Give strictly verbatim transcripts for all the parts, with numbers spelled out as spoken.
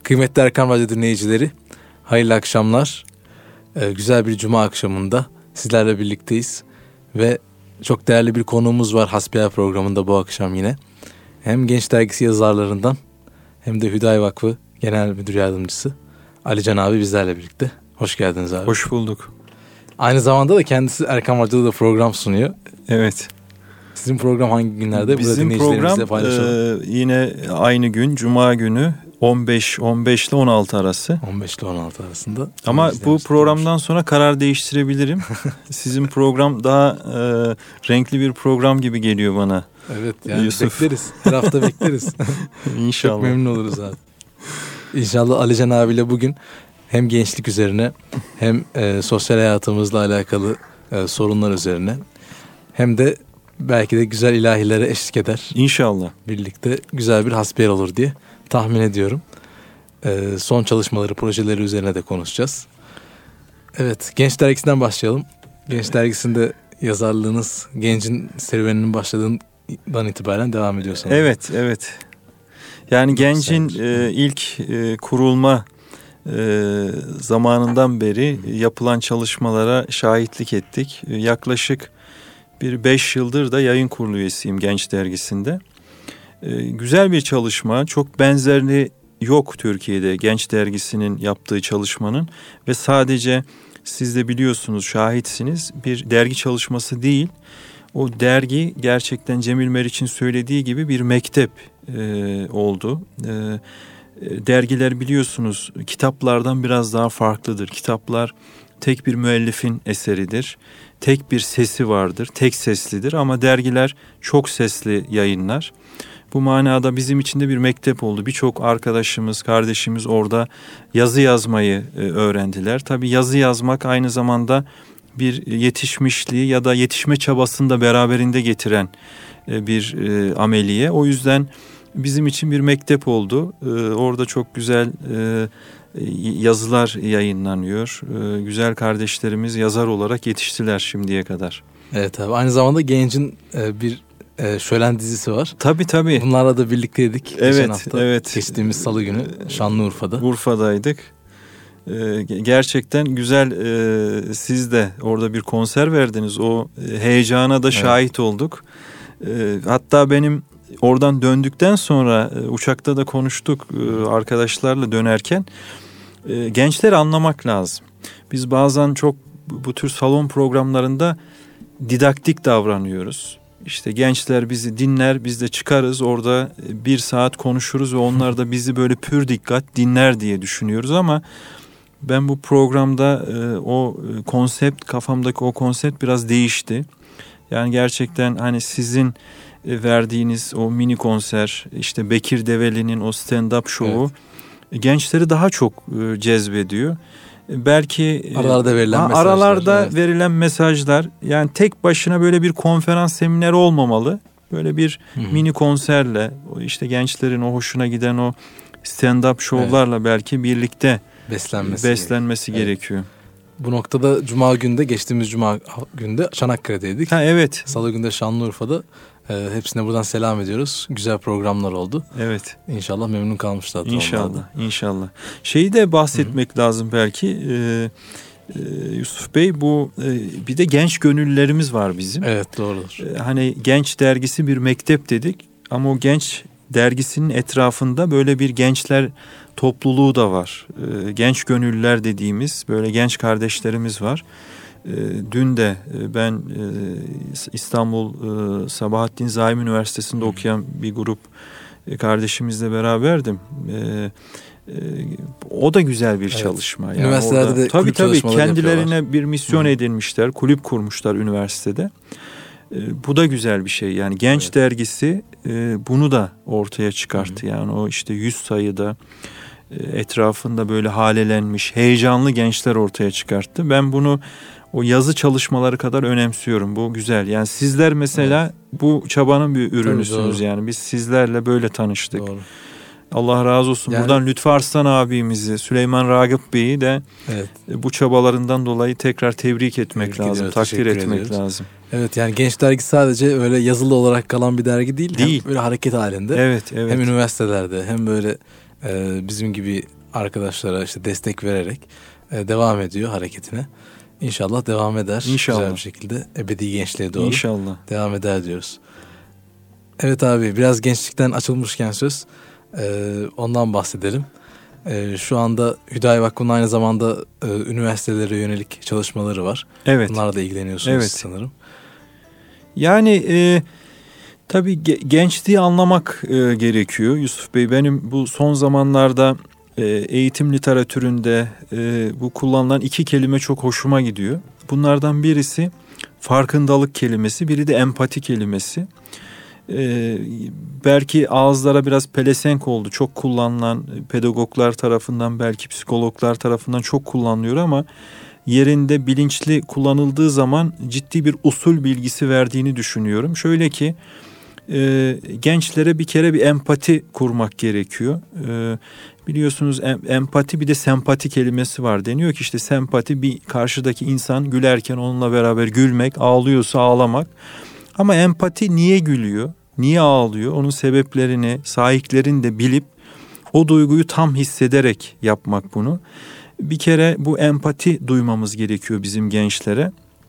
Kıymetli Erkam Radyo dinleyicileri, hayırlı akşamlar. Ee, güzel bir cuma akşamında sizlerle birlikteyiz. Ve çok değerli bir konuğumuz var Hasbihal programında bu akşam yine. Hem Genç Dergisi yazarlarından hem de Hüdayi Vakfı Genel Müdür Yardımcısı Ali Can abi bizlerle birlikte. Hoş geldiniz abi. Hoş bulduk. Aynı zamanda da kendisi Erkam Radyo'da da program sunuyor. Evet. Sizin program hangi günlerde? Bizim program e, yine aynı gün Cuma günü on beş on beş ile on altı arası. on beş ile on altı arasında. Ama bu programdan sonra karar değiştirebilirim. Sizin program daha e, renkli bir program gibi geliyor bana. Evet yani Yusuf. bekleriz. Her hafta bekleriz. İnşallah. Çok memnun oluruz abi. İnşallah Ali Can abiyle bugün hem gençlik üzerine hem e, sosyal hayatımızla alakalı e, sorunlar üzerine hem de belki de güzel ilahilere eşlik eder. İnşallah. Birlikte güzel bir hasbihal olur diye tahmin ediyorum. E, son çalışmaları, projeleri üzerine de konuşacağız. Evet, Genç Dergisi'nden başlayalım. Genç Dergisi'nde yazarlığınız Genc'in serüveninin başladığından itibaren devam ediyor sanırım. Evet, evet. Yani Genc'in e, ilk e, kurulma e, zamanından beri yapılan çalışmalara şahitlik ettik. E, yaklaşık bir beş yıldır da yayın kurulu üyesiyim Genç Dergisi'nde. E, güzel bir çalışma, çok benzerini yok Türkiye'de Genç Dergisi'nin yaptığı çalışmanın ve sadece siz de biliyorsunuz, şahitsiniz, bir dergi çalışması değil. O dergi gerçekten Cemil Meriç'in söylediği gibi bir mektep e, oldu. E, dergiler biliyorsunuz kitaplardan biraz daha farklıdır. Kitaplar tek bir müellifin eseridir. Tek bir sesi vardır, tek seslidir ama dergiler çok sesli yayınlar. Bu manada bizim için de bir mektep oldu. Birçok arkadaşımız, kardeşimiz orada yazı yazmayı e, öğrendiler. Tabii yazı yazmak aynı zamanda bir yetişmişliği ya da yetişme çabasını da beraberinde getiren e, bir e, ameliye. O yüzden bizim için bir mektep oldu. E, orada çok güzel e, yazılar yayınlanıyor. E, güzel kardeşlerimiz yazar olarak yetiştiler şimdiye kadar. Evet abi, aynı zamanda Genç'in e, bir e, şölen dizisi var. Tabii tabii. Bunlarla da birlikteydik. Evet, geçen hafta, evet. Geçtiğimiz salı günü Şanlıurfa'da. Urfa'daydık. Ee, gerçekten güzel. Ee, siz de orada bir konser verdiniz. O heyecana da şahit evet. olduk. Ee, hatta benim oradan döndükten sonra e, uçakta da konuştuk e, arkadaşlarla dönerken. E, gençleri anlamak lazım. Biz bazen çok bu tür salon programlarında didaktik davranıyoruz. İşte gençler bizi dinler, biz de çıkarız orada bir saat konuşuruz ve onlar da bizi böyle pür dikkat dinler diye düşünüyoruz ama ben bu programda e, o konsept, kafamdaki o konsept biraz değişti. Yani gerçekten hani sizin e, verdiğiniz o mini konser, işte Bekir Develi'nin o stand-up şovu evet. gençleri daha çok e, cezbediyor. Belki aralarda verilen ha, mesajlar. Aralarda evet. verilen mesajlar, yani tek başına böyle bir konferans semineri olmamalı. Böyle bir Hı-hı. mini konserle, işte gençlerin o hoşuna giden o stand-up şovlarla evet. belki birlikte beslenmesi, beslenmesi gerekiyor. gerekiyor. Evet. Bu noktada Cuma günde, geçtiğimiz Cuma günde Çanakkale'deydik. Ha evet. Salı günde Şanlıurfa'da. E, hepsine buradan selam ediyoruz. Güzel programlar oldu. Evet. İnşallah memnun kalmışlar. İnşallah, onlarda. inşallah. Şeyi de bahsetmek Hı-hı. lazım belki. Ee, e, Yusuf Bey, bu e, bir de genç gönüllülerimiz var bizim. Evet, doğrudur. Ee, hani Genç Dergisi bir mektep dedik ama o Genç Dergisi'nin etrafında böyle bir gençler topluluğu da var. Ee, genç gönüllüler dediğimiz böyle genç kardeşlerimiz var. Dün de ben İstanbul Sabahattin Zaim Üniversitesi'nde okuyan bir grup kardeşimizle beraberdim. O da güzel bir evet. çalışma. Yani üniversitelerde orada, de tabii tabii kendilerine yapıyorlar. Bir misyon Hı. edinmişler, kulüp kurmuşlar üniversitede. Bu da güzel bir şey. Yani Genç evet. Dergisi bunu da ortaya çıkarttı. Hı. Yani o işte yüz sayıda etrafında böyle halelenmiş, heyecanlı gençler ortaya çıkarttı. Ben bunu o yazı çalışmaları kadar önemsiyorum. Bu güzel. Yani sizler mesela evet. bu çabanın bir ürünüsünüz yani. Biz sizlerle böyle tanıştık. Doğru. Allah razı olsun. Yani, buradan Lütfü Arslan abimizi, Süleyman Ragıp Bey'i de evet. bu çabalarından dolayı tekrar tebrik etmek tebrik lazım, ediyoruz, takdir etmek ediyoruz. lazım. Evet, yani Genç Dergi sadece öyle yazılı olarak kalan bir dergi değil. değil. Hem böyle hareket halinde. Evet, evet. Hem üniversitelerde hem böyle e, bizim gibi arkadaşlara işte destek vererek e, devam ediyor hareketine. İnşallah devam eder. İnşallah. Güzel bir şekilde ebedi gençliğe doğru İnşallah. devam eder diyoruz. Evet abi, biraz gençlikten açılmışken söz, e, ondan bahsedelim. E, şu anda Hüdayi Vakfı'nın aynı zamanda e, üniversitelere yönelik çalışmaları var. Evet. Bunlarla da ilgileniyorsunuz evet. sanırım. Yani e, tabii ge- gençliği anlamak e, gerekiyor Yusuf Bey. Benim bu son zamanlarda e, eğitim literatüründe e, bu kullanılan iki kelime çok hoşuma gidiyor. Bunlardan birisi farkındalık kelimesi, biri de empati kelimesi. Ee, belki ağızlara biraz pelesenk oldu. Çok kullanılan, pedagoglar tarafından, belki psikologlar tarafından çok kullanılıyor ama yerinde bilinçli kullanıldığı zaman ciddi bir usul bilgisi verdiğini düşünüyorum. Şöyle ki e, gençlere bir kere bir empati kurmak gerekiyor. E, biliyorsunuz em, empati bir de sempati kelimesi var. Deniyor ki işte sempati, bir karşıdaki insan gülerken onunla beraber gülmek, ağlıyorsa ağlamak. Ama empati niye gülüyor, niye ağlıyor, onun sebeplerini, sahiplerini de bilip o duyguyu tam hissederek yapmak bunu. Bir kere bu empati duymamız gerekiyor bizim gençlere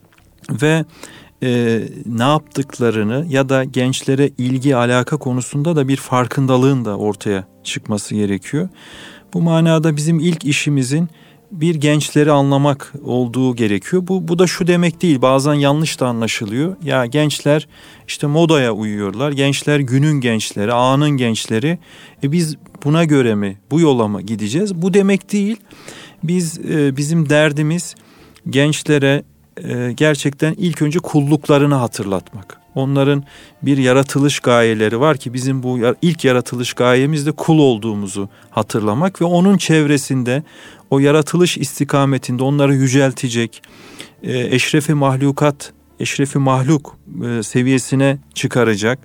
ve e, ne yaptıklarını ya da gençlere ilgi, alaka konusunda da bir farkındalığın da ortaya çıkması gerekiyor. Bu manada bizim ilk işimizin bir gençleri anlamak olduğu gerekiyor. Bu, bu da şu demek değil, bazen yanlış da anlaşılıyor. Ya gençler işte modaya uyuyorlar, gençler günün gençleri, anın gençleri. E biz buna göre mi, bu yola mı gideceğiz? Bu demek değil. Biz e, bizim derdimiz gençlere e, gerçekten ilk önce kulluklarını hatırlatmak. Onların bir yaratılış gayeleri var ki bizim bu ilk yaratılış gayemiz de kul olduğumuzu hatırlamak ve onun çevresinde o yaratılış istikametinde onları yüceltecek, eşrefi mahlukat, eşrefi mahluk seviyesine çıkaracak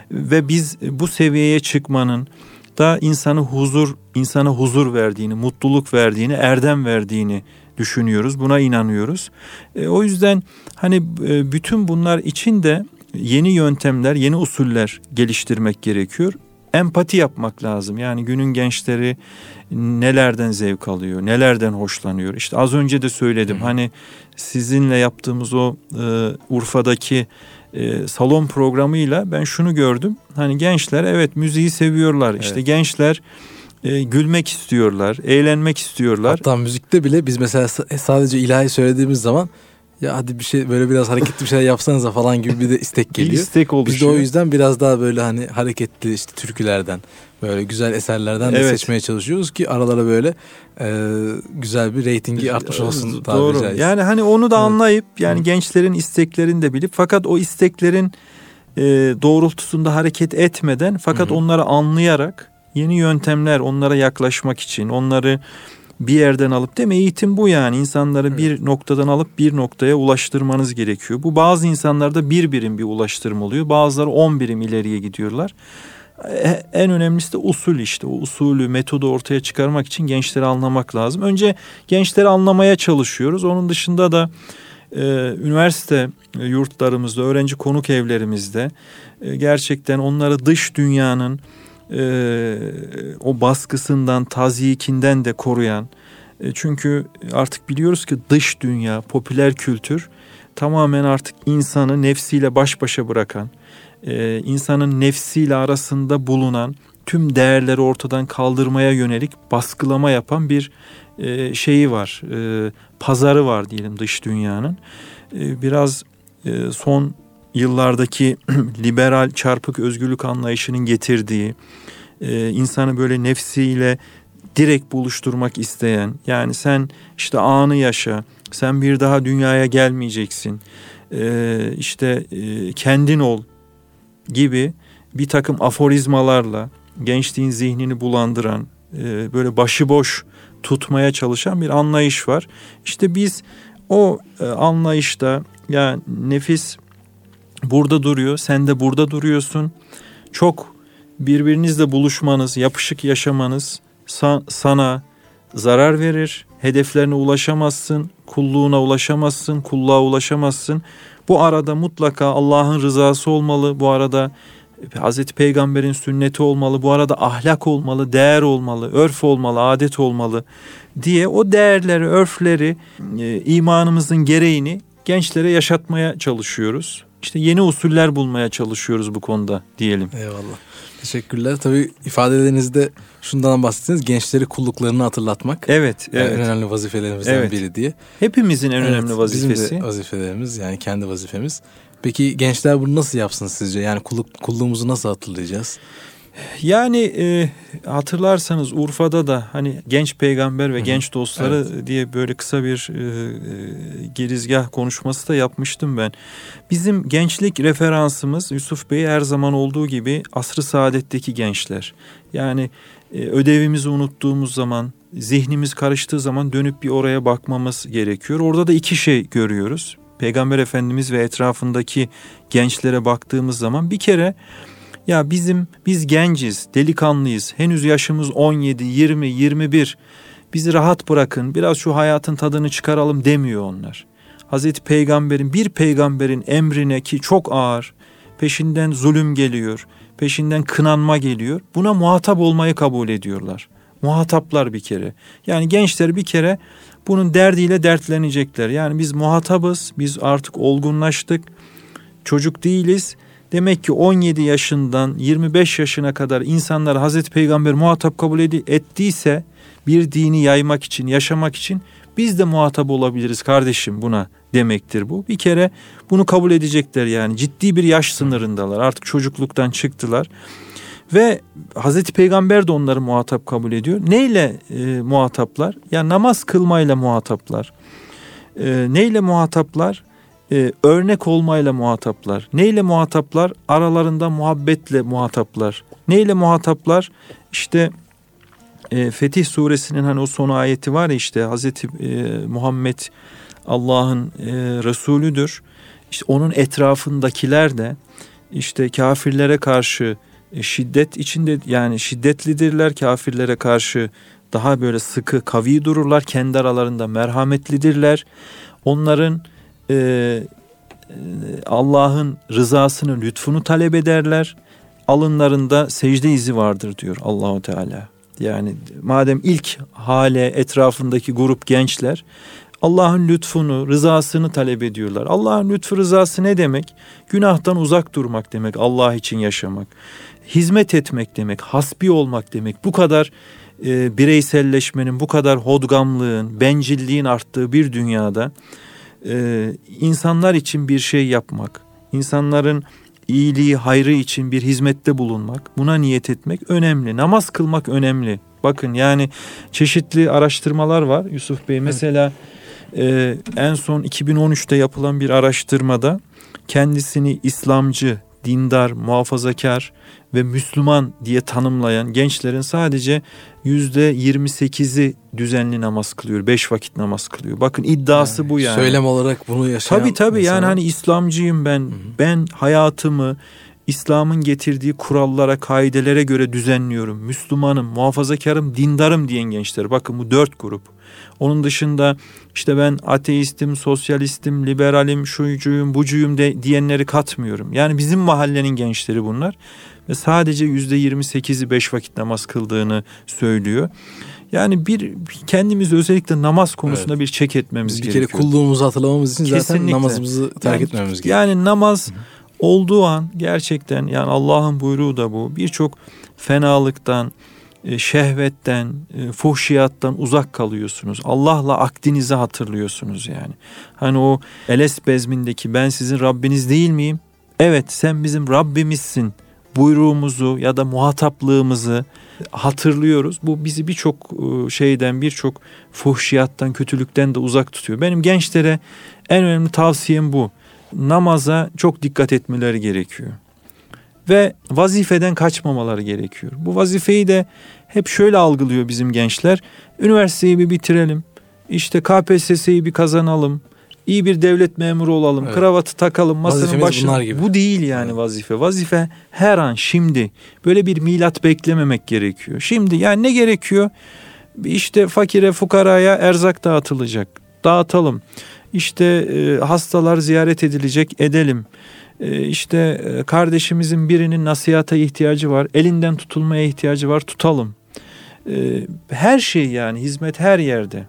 ve biz bu seviyeye çıkmanın da insanı huzur, insana huzur verdiğini, mutluluk verdiğini, erdem verdiğini düşünüyoruz. Buna inanıyoruz. O yüzden hani bütün bunlar için de yeni yöntemler, yeni usuller geliştirmek gerekiyor. Empati yapmak lazım. Yani günün gençleri nelerden zevk alıyor, nelerden hoşlanıyor. İşte az önce de söyledim. Hı. Hani sizinle yaptığımız o e, Urfa'daki e, salon programıyla ben şunu gördüm. Hani gençler evet müziği seviyorlar. Evet. İşte gençler e, gülmek istiyorlar, eğlenmek istiyorlar. Hatta müzikte bile biz mesela sadece ilahi söylediğimiz zaman ya hadi bir şey böyle biraz hareketli bir şeyler yapsanıza falan gibi bir de istek geliyor. Bir istek oluşuyor. Biz de o yüzden biraz daha böyle hani hareketli işte türkülerden, böyle güzel eserlerden de evet. seçmeye çalışıyoruz ki aralara böyle e, güzel bir reytingi artmış olsun. Doğru. Caizse. Yani hani onu da evet. anlayıp yani Hı. gençlerin isteklerini de bilip fakat o isteklerin e, doğrultusunda hareket etmeden fakat Hı. onları anlayarak yeni yöntemler onlara yaklaşmak için onları bir yerden alıp değil mi? Eğitim bu yani. İnsanları evet. bir noktadan alıp bir noktaya ulaştırmanız gerekiyor. Bu bazı insanlarda bir birim bir ulaştırma oluyor. Bazıları on birim ileriye gidiyorlar. En önemlisi de usul işte. O usulü, metodu ortaya çıkarmak için gençleri anlamak lazım. Önce gençleri anlamaya çalışıyoruz. Onun dışında da e, üniversite yurtlarımızda, öğrenci konuk evlerimizde e, gerçekten onları dış dünyanın Ee, o baskısından, tazyikinden de koruyan. E, çünkü artık biliyoruz ki dış dünya, popüler kültür tamamen artık insanı nefsiyle baş başa bırakan, e, insanın nefsiyle arasında bulunan tüm değerleri ortadan kaldırmaya yönelik baskılama yapan bir e, şeyi var, e, pazarı var diyelim dış dünyanın. E, biraz e, son yıllardaki liberal çarpık özgürlük anlayışının getirdiği e, insanı böyle nefsiyle direkt buluşturmak isteyen, yani sen işte anı yaşa, sen bir daha dünyaya gelmeyeceksin, e, işte e, kendin ol gibi bir takım aforizmalarla gençliğin zihnini bulandıran, e, böyle başıboş tutmaya çalışan bir anlayış var. İşte biz o e, anlayışta ya nefis burada duruyor, sen de burada duruyorsun. Çok birbirinizle buluşmanız, yapışık yaşamanız sa- sana zarar verir. Hedeflerine ulaşamazsın, kulluğuna ulaşamazsın, kulluğa ulaşamazsın. Bu arada mutlaka Allah'ın rızası olmalı. Bu arada Hazreti Peygamber'in sünneti olmalı, bu arada ahlak olmalı, değer olmalı, örf olmalı, adet olmalı diye o değerleri, örfleri, e, imanımızın gereğini gençlere yaşatmaya çalışıyoruz. İşte yeni usuller bulmaya çalışıyoruz bu konuda diyelim. Eyvallah. Teşekkürler. Tabii ifadelerinizde şundan bahsettiniz. Gençleri kulluklarını hatırlatmak. Evet. Yani evet. en önemli vazifelerimizden evet. biri diye. Hepimizin en evet, önemli vazifesi. Bizim de vazifelerimiz, yani kendi vazifemiz. Peki gençler bunu nasıl yapsın sizce? Yani kulluk, kulluğumuzu nasıl hatırlayacağız? Yani e, hatırlarsanız Urfa'da da hani genç peygamber ve Hı-hı. genç dostları evet. diye böyle kısa bir e, e, girizgah konuşması da yapmıştım ben. Bizim gençlik referansımız Yusuf Bey her zaman olduğu gibi asr-ı saadetteki gençler. Yani e, ödevimizi unuttuğumuz zaman, zihnimiz karıştığı zaman dönüp bir oraya bakmamız gerekiyor. Orada da iki şey görüyoruz. Peygamber Efendimiz ve etrafındaki gençlere baktığımız zaman bir kere ya bizim biz genciz, delikanlıyız. Henüz yaşımız on yedi, yirmi, yirmi bir. Bizi rahat bırakın. Biraz şu hayatın tadını çıkaralım demiyor onlar. Hazreti Peygamber'in bir peygamberin emrine ki çok ağır, peşinden zulüm geliyor, peşinden kınanma geliyor. Buna muhatap olmayı kabul ediyorlar. Muhataplar bir kere. Yani gençler bir kere bunun derdiyle dertlenecekler. Yani biz muhatabız, biz artık olgunlaştık, çocuk değiliz. Demek ki on yedi yaşından yirmi beş yaşına kadar insanlar Hazreti Peygamber muhatap kabul ettiyse bir dini yaymak için, yaşamak için biz de muhatap olabiliriz kardeşim buna demektir bu. Bir kere bunu kabul edecekler, yani ciddi bir yaş sınırındalar, artık çocukluktan çıktılar. Ve Hazreti Peygamber de onları muhatap kabul ediyor. Neyle e, muhataplar? Ya namaz kılmayla muhataplar. E, neyle muhataplar? Ee, örnek olmayla muhataplar. Neyle muhataplar? Aralarında muhabbetle muhataplar. Neyle muhataplar? İşte e, Fetih Suresinin hani o son ayeti var ya, işte Hazreti e, Muhammed Allah'ın e, Resulüdür. İşte onun etrafındakiler de işte kafirlere karşı e, şiddet içinde, yani şiddetlidirler, kafirlere karşı daha böyle sıkı, kavi dururlar. Kendi aralarında merhametlidirler. Onların Ee, Allah'ın rızasını, lütfunu talep ederler. Alınlarında secde izi vardır diyor Allahu Teala. Yani madem ilk hale etrafındaki grup gençler Allah'ın lütfunu, rızasını talep ediyorlar. Allah'ın lütfu, rızası ne demek? Günahtan uzak durmak demek, Allah için yaşamak. Hizmet etmek demek, hasbi olmak demek. Bu kadar e, bireyselleşmenin, bu kadar hodgamlığın, bencilliğin arttığı bir dünyada Ee, insanlar için bir şey yapmak, insanların iyiliği, hayrı için bir hizmette bulunmak, buna niyet etmek önemli. Namaz kılmak önemli. Bakın yani çeşitli araştırmalar var Yusuf Bey. Mesela e, en son iki bin on üçte yapılan bir araştırmada kendisini İslamcı, dindar, muhafazakar ve Müslüman diye tanımlayan gençlerin sadece yüzde yirmi sekizi düzenli namaz kılıyor. Beş vakit namaz kılıyor. Bakın iddiası yani, bu yani. Söylem olarak bunu yaşayan. Tabii tabii mesela... yani hani İslamcıyım ben. Hı-hı. Ben hayatımı İslam'ın getirdiği kurallara, kaidelere göre düzenliyorum. Müslümanım, muhafazakarım, dindarım diyen gençler. Bakın bu dört grup. Onun dışında işte ben ateistim, sosyalistim, liberalim, şuycuyum, bucuyum de, diyenleri katmıyorum. Yani bizim mahallenin gençleri bunlar. Ve sadece yüzde yirmi sekizi beş vakit namaz kıldığını söylüyor. Yani bir kendimizi özellikle namaz konusunda evet. bir çek etmemiz bir gerekiyor. Bir kere kulluğumuzu hatırlamamız için Kesinlikle. Zaten namazımızı terk yani, etmememiz gerekiyor. Yani namaz olduğu an gerçekten, yani Allah'ın buyruğu da bu. Birçok fenalıktan, şehvetten, fuhşiyattan uzak kalıyorsunuz. Allah'la akdinizi hatırlıyorsunuz yani. Hani o Eles bezmindeki ben sizin Rabbiniz değil miyim? Evet, sen bizim Rabbimizsin. Buyruğumuzu ya da muhataplığımızı hatırlıyoruz. Bu bizi birçok şeyden, birçok fuhşiyattan, kötülükten de uzak tutuyor. Benim gençlere en önemli tavsiyem bu. Namaza çok dikkat etmeleri gerekiyor. Ve vazifeden kaçmamaları gerekiyor. Bu vazifeyi de hep şöyle algılıyor bizim gençler. Üniversiteyi bir bitirelim. İşte K P S S'yi bir kazanalım. İyi bir devlet memuru olalım. Evet. Kravatı takalım. Masanın başına. Bu değil yani evet. vazife. Vazife her an, şimdi. Böyle bir milat beklememek gerekiyor. Şimdi yani ne gerekiyor? İşte fakire, fukaraya erzak dağıtılacak. Dağıtalım. İşte e, hastalar ziyaret edilecek, edelim. e, işte kardeşimizin birinin nasihata ihtiyacı var, elinden tutulmaya ihtiyacı var, tutalım. E, her şey, yani hizmet her yerde.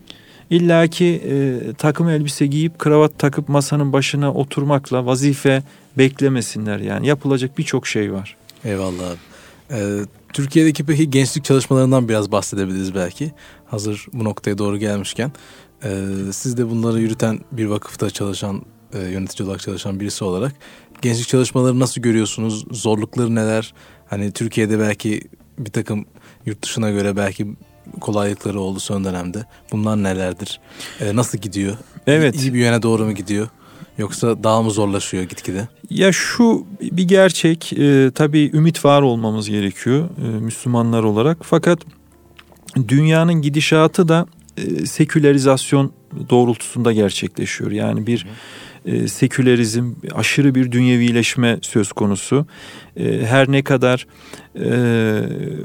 İlla ki e, takım elbise giyip kravat takıp masanın başına oturmakla vazife beklemesinler yani. Yapılacak birçok şey var. Eyvallah abi. Ee, Türkiye'deki peki gençlik çalışmalarından biraz bahsedebiliriz belki. Hazır bu noktaya doğru gelmişken. Ee, siz de bunları yürüten bir vakıfta çalışan, e, yönetici olarak çalışan birisi olarak gençlik çalışmaları nasıl görüyorsunuz? Zorlukları neler? Hani Türkiye'de belki bir takım yurt dışına göre belki kolaylıkları oldu son dönemde. Bunlar nelerdir? Ee, nasıl gidiyor? Evet. İyi bir yöne doğru mu gidiyor? Yoksa daha mı zorlaşıyor gitgide? Ya şu bir gerçek, e, tabii ümit var olmamız gerekiyor e, Müslümanlar olarak. Fakat dünyanın gidişatı da e, sekülerizasyon doğrultusunda gerçekleşiyor. Yani bir e, sekülerizm, aşırı bir dünyevileşme söz konusu. E, her ne kadar e,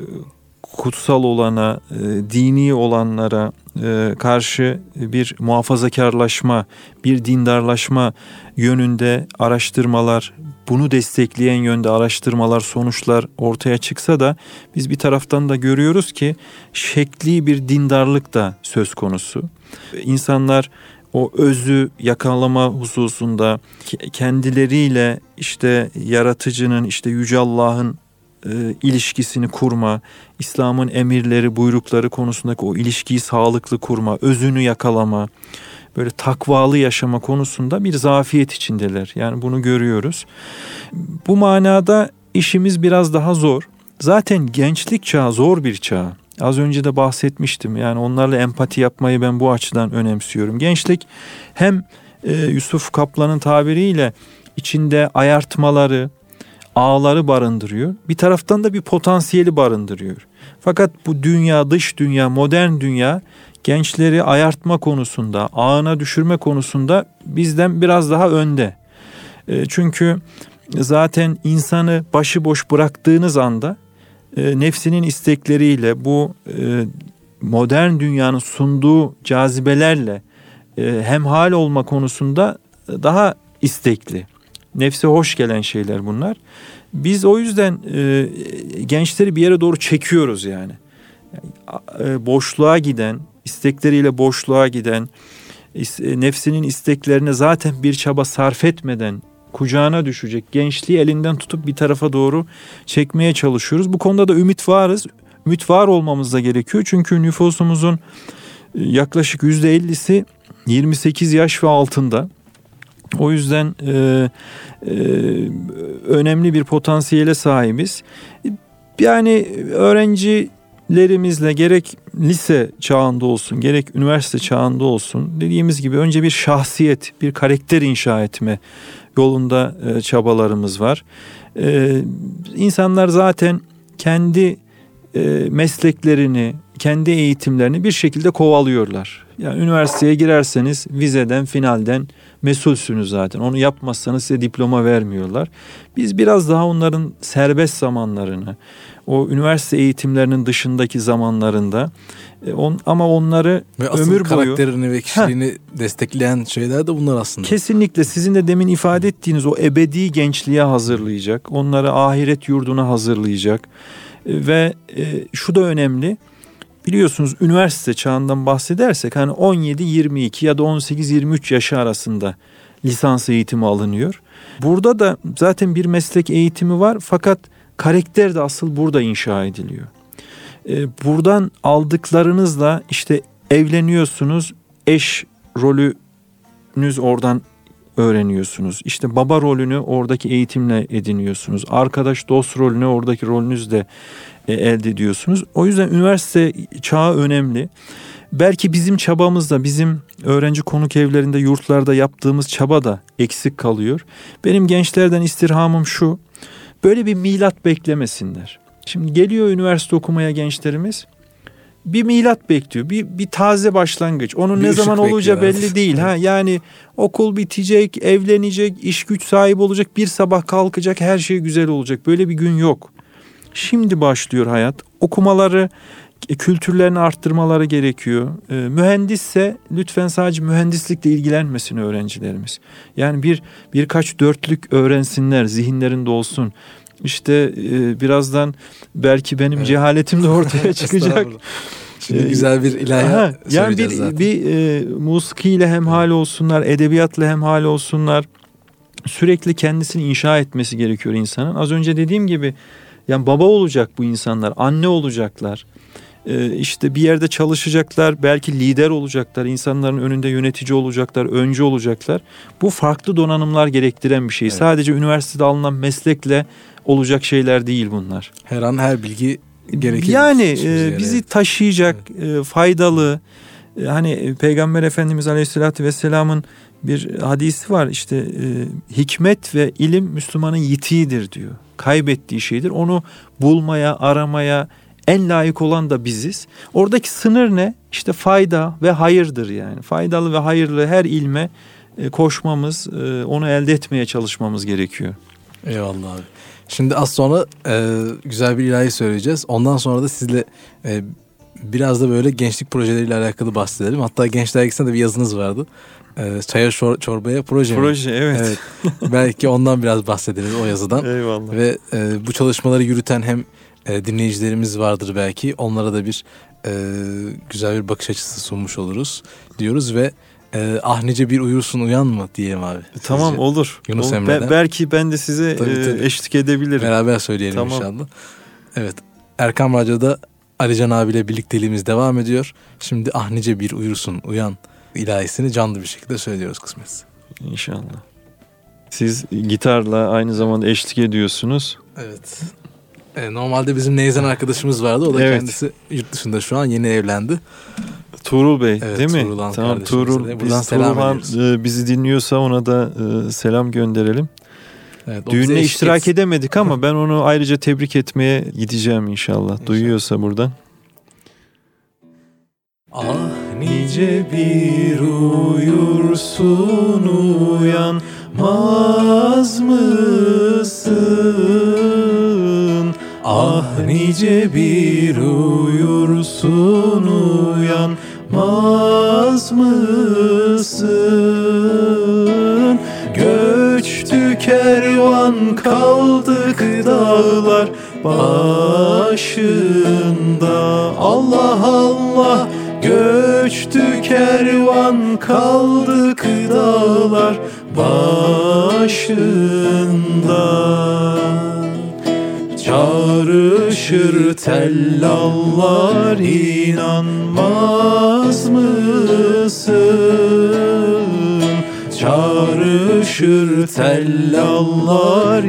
kutsal olana, e, dini olanlara e, karşı bir muhafazakarlaşma, bir dindarlaşma yönünde araştırmalar, bunu destekleyen yönde araştırmalar, sonuçlar ortaya çıksa da biz bir taraftan da görüyoruz ki şekli bir dindarlık da söz konusu. İnsanlar o özü yakalama hususunda kendileriyle işte yaratıcının, işte Yüce Allah'ın E, ilişkisini kurma, İslam'ın emirleri, buyrukları konusundaki o ilişkiyi sağlıklı kurma, özünü yakalama, böyle takvalı yaşama konusunda bir zafiyet içindeler. Yani bunu görüyoruz. Bu manada işimiz biraz daha zor. Zaten gençlik çağı zor bir çağ. Az önce de bahsetmiştim. Yani onlarla empati yapmayı ben bu açıdan önemsiyorum. Gençlik hem e, Yusuf Kaplan'ın tabiriyle içinde ayartmaları, ağları barındırıyor. Bir taraftan da bir potansiyeli barındırıyor. Fakat bu dünya, dış dünya, modern dünya gençleri ayartma konusunda, ağına düşürme konusunda bizden biraz daha önde. E, çünkü zaten insanı başıboş bıraktığınız anda e, nefsinin istekleriyle bu e, modern dünyanın sunduğu cazibelerle e, hemhal olma konusunda daha istekli. Nefse hoş gelen şeyler bunlar. Biz o yüzden e, gençleri bir yere doğru çekiyoruz yani. E, boşluğa giden, istekleriyle boşluğa giden, is, nefsinin isteklerine zaten bir çaba sarf etmeden kucağına düşecek gençliği elinden tutup bir tarafa doğru çekmeye çalışıyoruz. Bu konuda da ümit varız. Ümit var olmamız da gerekiyor. Çünkü nüfusumuzun yaklaşık yüzde ellisi yirmi sekiz yaş ve altında. O yüzden e, e, önemli bir potansiyele sahibiz. Yani öğrencilerimizle gerek lise çağında olsun, gerek üniversite çağında olsun, dediğimiz gibi önce bir şahsiyet, bir karakter inşa etme yolunda e, çabalarımız var. E, insanlar zaten kendi e, mesleklerini, kendi eğitimlerini bir şekilde kovalıyorlar. Yani üniversiteye girerseniz vizeden, finalden mesulsünüz zaten. Onu yapmazsanız size diploma vermiyorlar. Biz biraz daha onların serbest zamanlarını, o üniversite eğitimlerinin dışındaki zamanlarında e, on, ama onları ve asıl ömür boyu karakterini ve kişiliğini heh, destekleyen şeyler de bunlar aslında. Kesinlikle sizin de demin ifade ettiğiniz o ebedi gençliğe hazırlayacak, onları ahiret yurduna hazırlayacak e, ve e, şu da önemli. Biliyorsunuz üniversite çağından bahsedersek hani on yedi yirmi iki ya da on sekiz yirmi üç yaşı arasında lisans eğitimi alınıyor. Burada da zaten bir meslek eğitimi var fakat karakter de asıl burada inşa ediliyor. Ee, buradan aldıklarınızla işte evleniyorsunuz, eş rolünüz oradan öğreniyorsunuz. İşte baba rolünü oradaki eğitimle ediniyorsunuz. Arkadaş, dost rolünü oradaki rolünüzle e, elde ediyorsunuz. O yüzden üniversite çağı önemli. Belki bizim çabamızda, bizim öğrenci konuk evlerinde, yurtlarda yaptığımız çaba da eksik kalıyor. Benim gençlerden istirhamım şu: böyle bir milat beklemesinler. Şimdi geliyor üniversite okumaya gençlerimiz. Bir milat bekliyor. Bir, bir taze başlangıç. Onun bir ne zaman olacağı belli değil. Ha, yani okul bitecek, evlenecek, iş güç sahibi olacak, bir sabah kalkacak, her şey güzel olacak. Böyle bir gün yok. Şimdi başlıyor hayat. Okumaları kültürlerini arttırmaları gerekiyor. E, mühendisse lütfen sadece mühendislikle ilgilenmesin öğrencilerimiz. Yani bir birkaç dörtlük öğrensinler, zihinlerinde olsun. İşte e, birazdan belki benim evet. cehaletim de ortaya çıkacak. Şimdi güzel bir ilahiyat yani bir, zaten. bir e, musikiyle hemhal olsunlar, edebiyatla hemhal olsunlar. Sürekli kendisini inşa etmesi gerekiyor insanın. Az önce dediğim gibi yani baba olacak bu insanlar, anne olacaklar. Ee, işte bir yerde çalışacaklar, belki lider olacaklar, insanların önünde yönetici olacaklar, öncü olacaklar. Bu farklı donanımlar gerektiren bir şey. Evet. Sadece üniversitede alınan meslekle olacak şeyler değil bunlar. Her an her bilgi gerekir. Yani e, bizi taşıyacak, evet. e, faydalı. E, hani Peygamber Efendimiz Aleyhisselatü Vesselam'ın bir hadisi var. İşte e, hikmet ve ilim Müslümanın yitiğidir diyor. Kaybettiği şeydir. Onu bulmaya, aramaya en layık olan da biziz. Oradaki sınır ne? İşte fayda ve hayırdır yani. Faydalı ve hayırlı her ilme e, koşmamız, e, onu elde etmeye çalışmamız gerekiyor. Eyvallah abi. Şimdi az sonra e, güzel bir ilahi söyleyeceğiz. Ondan sonra da sizle e, biraz da böyle gençlik projeleriyle alakalı bahsedelim. Hatta Genç Dergisi'nde de bir yazınız vardı. E, Çaya şor, çorbaya proje Proje mi? evet. evet. Belki ondan biraz bahsederiz o yazıdan. Eyvallah. Ve e, bu çalışmaları yürüten hem e, dinleyicilerimiz vardır belki. Onlara da bir e, güzel bir bakış açısı sunmuş oluruz diyoruz ve e, ah nice bir uyursun uyan mı diyelim abi. Tamam sizce? Olur. Yunus olur. Emre'den. Be- belki ben de size tabii, e, tabii. eşlik edebilirim. Beraber söyleyelim tamam. inşallah. Evet. Erkam Radyo'da Alican abiyle birlikteliğimiz devam ediyor. Şimdi ah nice bir uyursun uyan ilahisini canlı bir şekilde söylüyoruz kısmetse. İnşallah. Siz gitarla aynı zamanda eşlik ediyorsunuz. Evet. E, normalde bizim Neyzen arkadaşımız vardı. O da evet. kendisi yurt dışında şu an yeni evlendi. Tuğrul Bey evet, değil mi? Tuğrul tamam Tuğrul. Biz Tuğrul e, bizi dinliyorsa ona da e, selam gönderelim. Evet, düğününe iştirak etsin. edemedik ama ben onu ayrıca tebrik etmeye gideceğim inşallah. inşallah. Duyuyorsa buradan. Ah nice bir uyursun uyanmaz mısın? Ah nice bir uyursun uyanmaz mısın? Göçtü kervan kaldık dağlar başında. Allah Allah göçtü kervan kaldık dağlar başında. Çağrışır tellallar inanmaz mısın? Çağrışır tellallar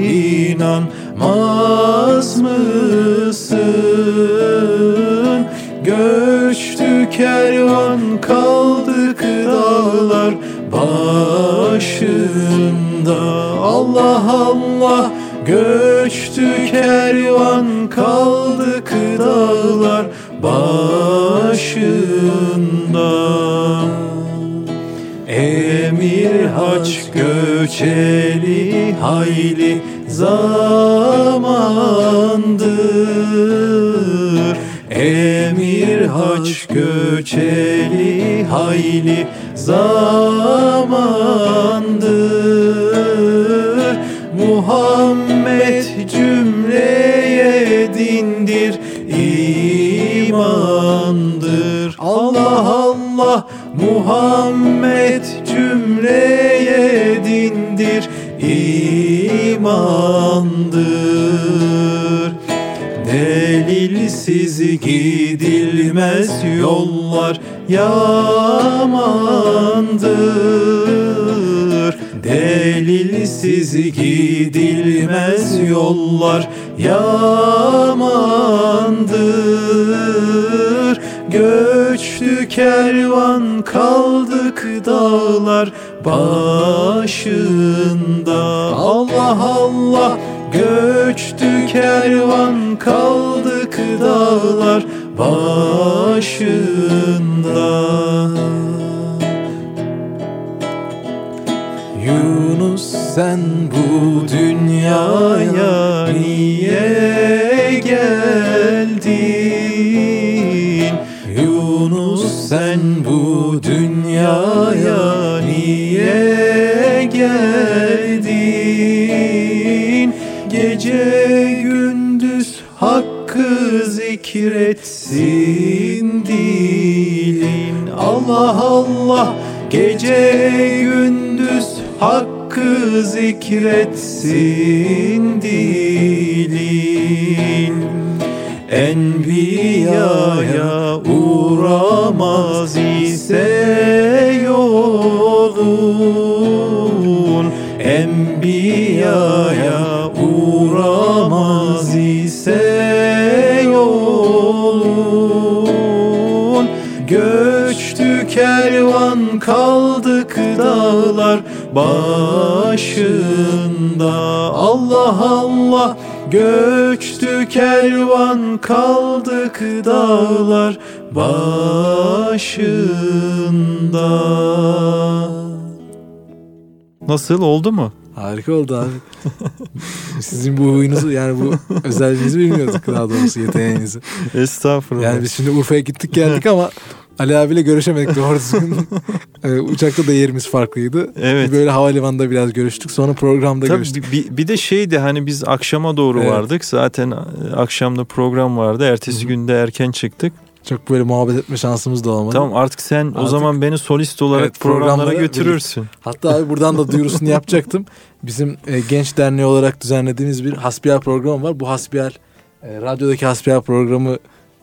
inanmaz mısın? Göçtü kervan kaldık dağlar başında. Allah Allah göçtü kervan kaldık dağlar başında. Emir haç göçeli hayli zamandır. Emir haç göçeli hayli zamandır. Muhammed cümleye dindir, imandır. Allah Allah Muhammed cümleye dindir, imandır. Delilsiz gidilmez yollar yamandır. Delilsiz gidilmez yollar yamandır. Göçtü kervan kaldık dağlar başında. Allah Allah göçtü kervan kaldık dağlar başında. Yunus sen bu dünyaya niye geldin? Yunus sen bu dünyaya niye geldin? Gece gündüz hakkı zikretsin dilin. Allah Allah gece gündüz hakkı zikretsin dilin. Enbiyaya uğramaz ise yolun, Enbiyaya uğramaz ise yolun. Göçtü kervan kaldık dağlar başında. Allah Allah göçtü kervan kaldık dağlar başında. Nasıl, oldu mu? Harika oldu abi. Sizin bu huyunuzu, yani bu özelliğinizi bilmiyorduk, daha doğrusu yeteneğinizi. Estağfurullah. Yani biz şimdi Urfa'ya gittik geldik ama Ali abiyle görüşemedik doğru düzgün. ee, uçakta da yerimiz farklıydı. Evet. Böyle havalimanında biraz görüştük. Sonra programda Tabii görüştük. Bir, bir de şeydi, hani biz akşama doğru evet. vardık. Zaten akşamda program vardı. Ertesi Hı-hı. günde erken çıktık. Çok böyle muhabbet etme şansımız da olmadı. Tamam, artık sen artık, o zaman beni solist olarak evet, programlara götürürsün. Birlikte. Hatta abi buradan da duyurusunu yapacaktım. Bizim e, Genç Derneği olarak düzenlediğimiz bir hasbihal programı var. Bu hasbihal, e, radyodaki hasbihal programı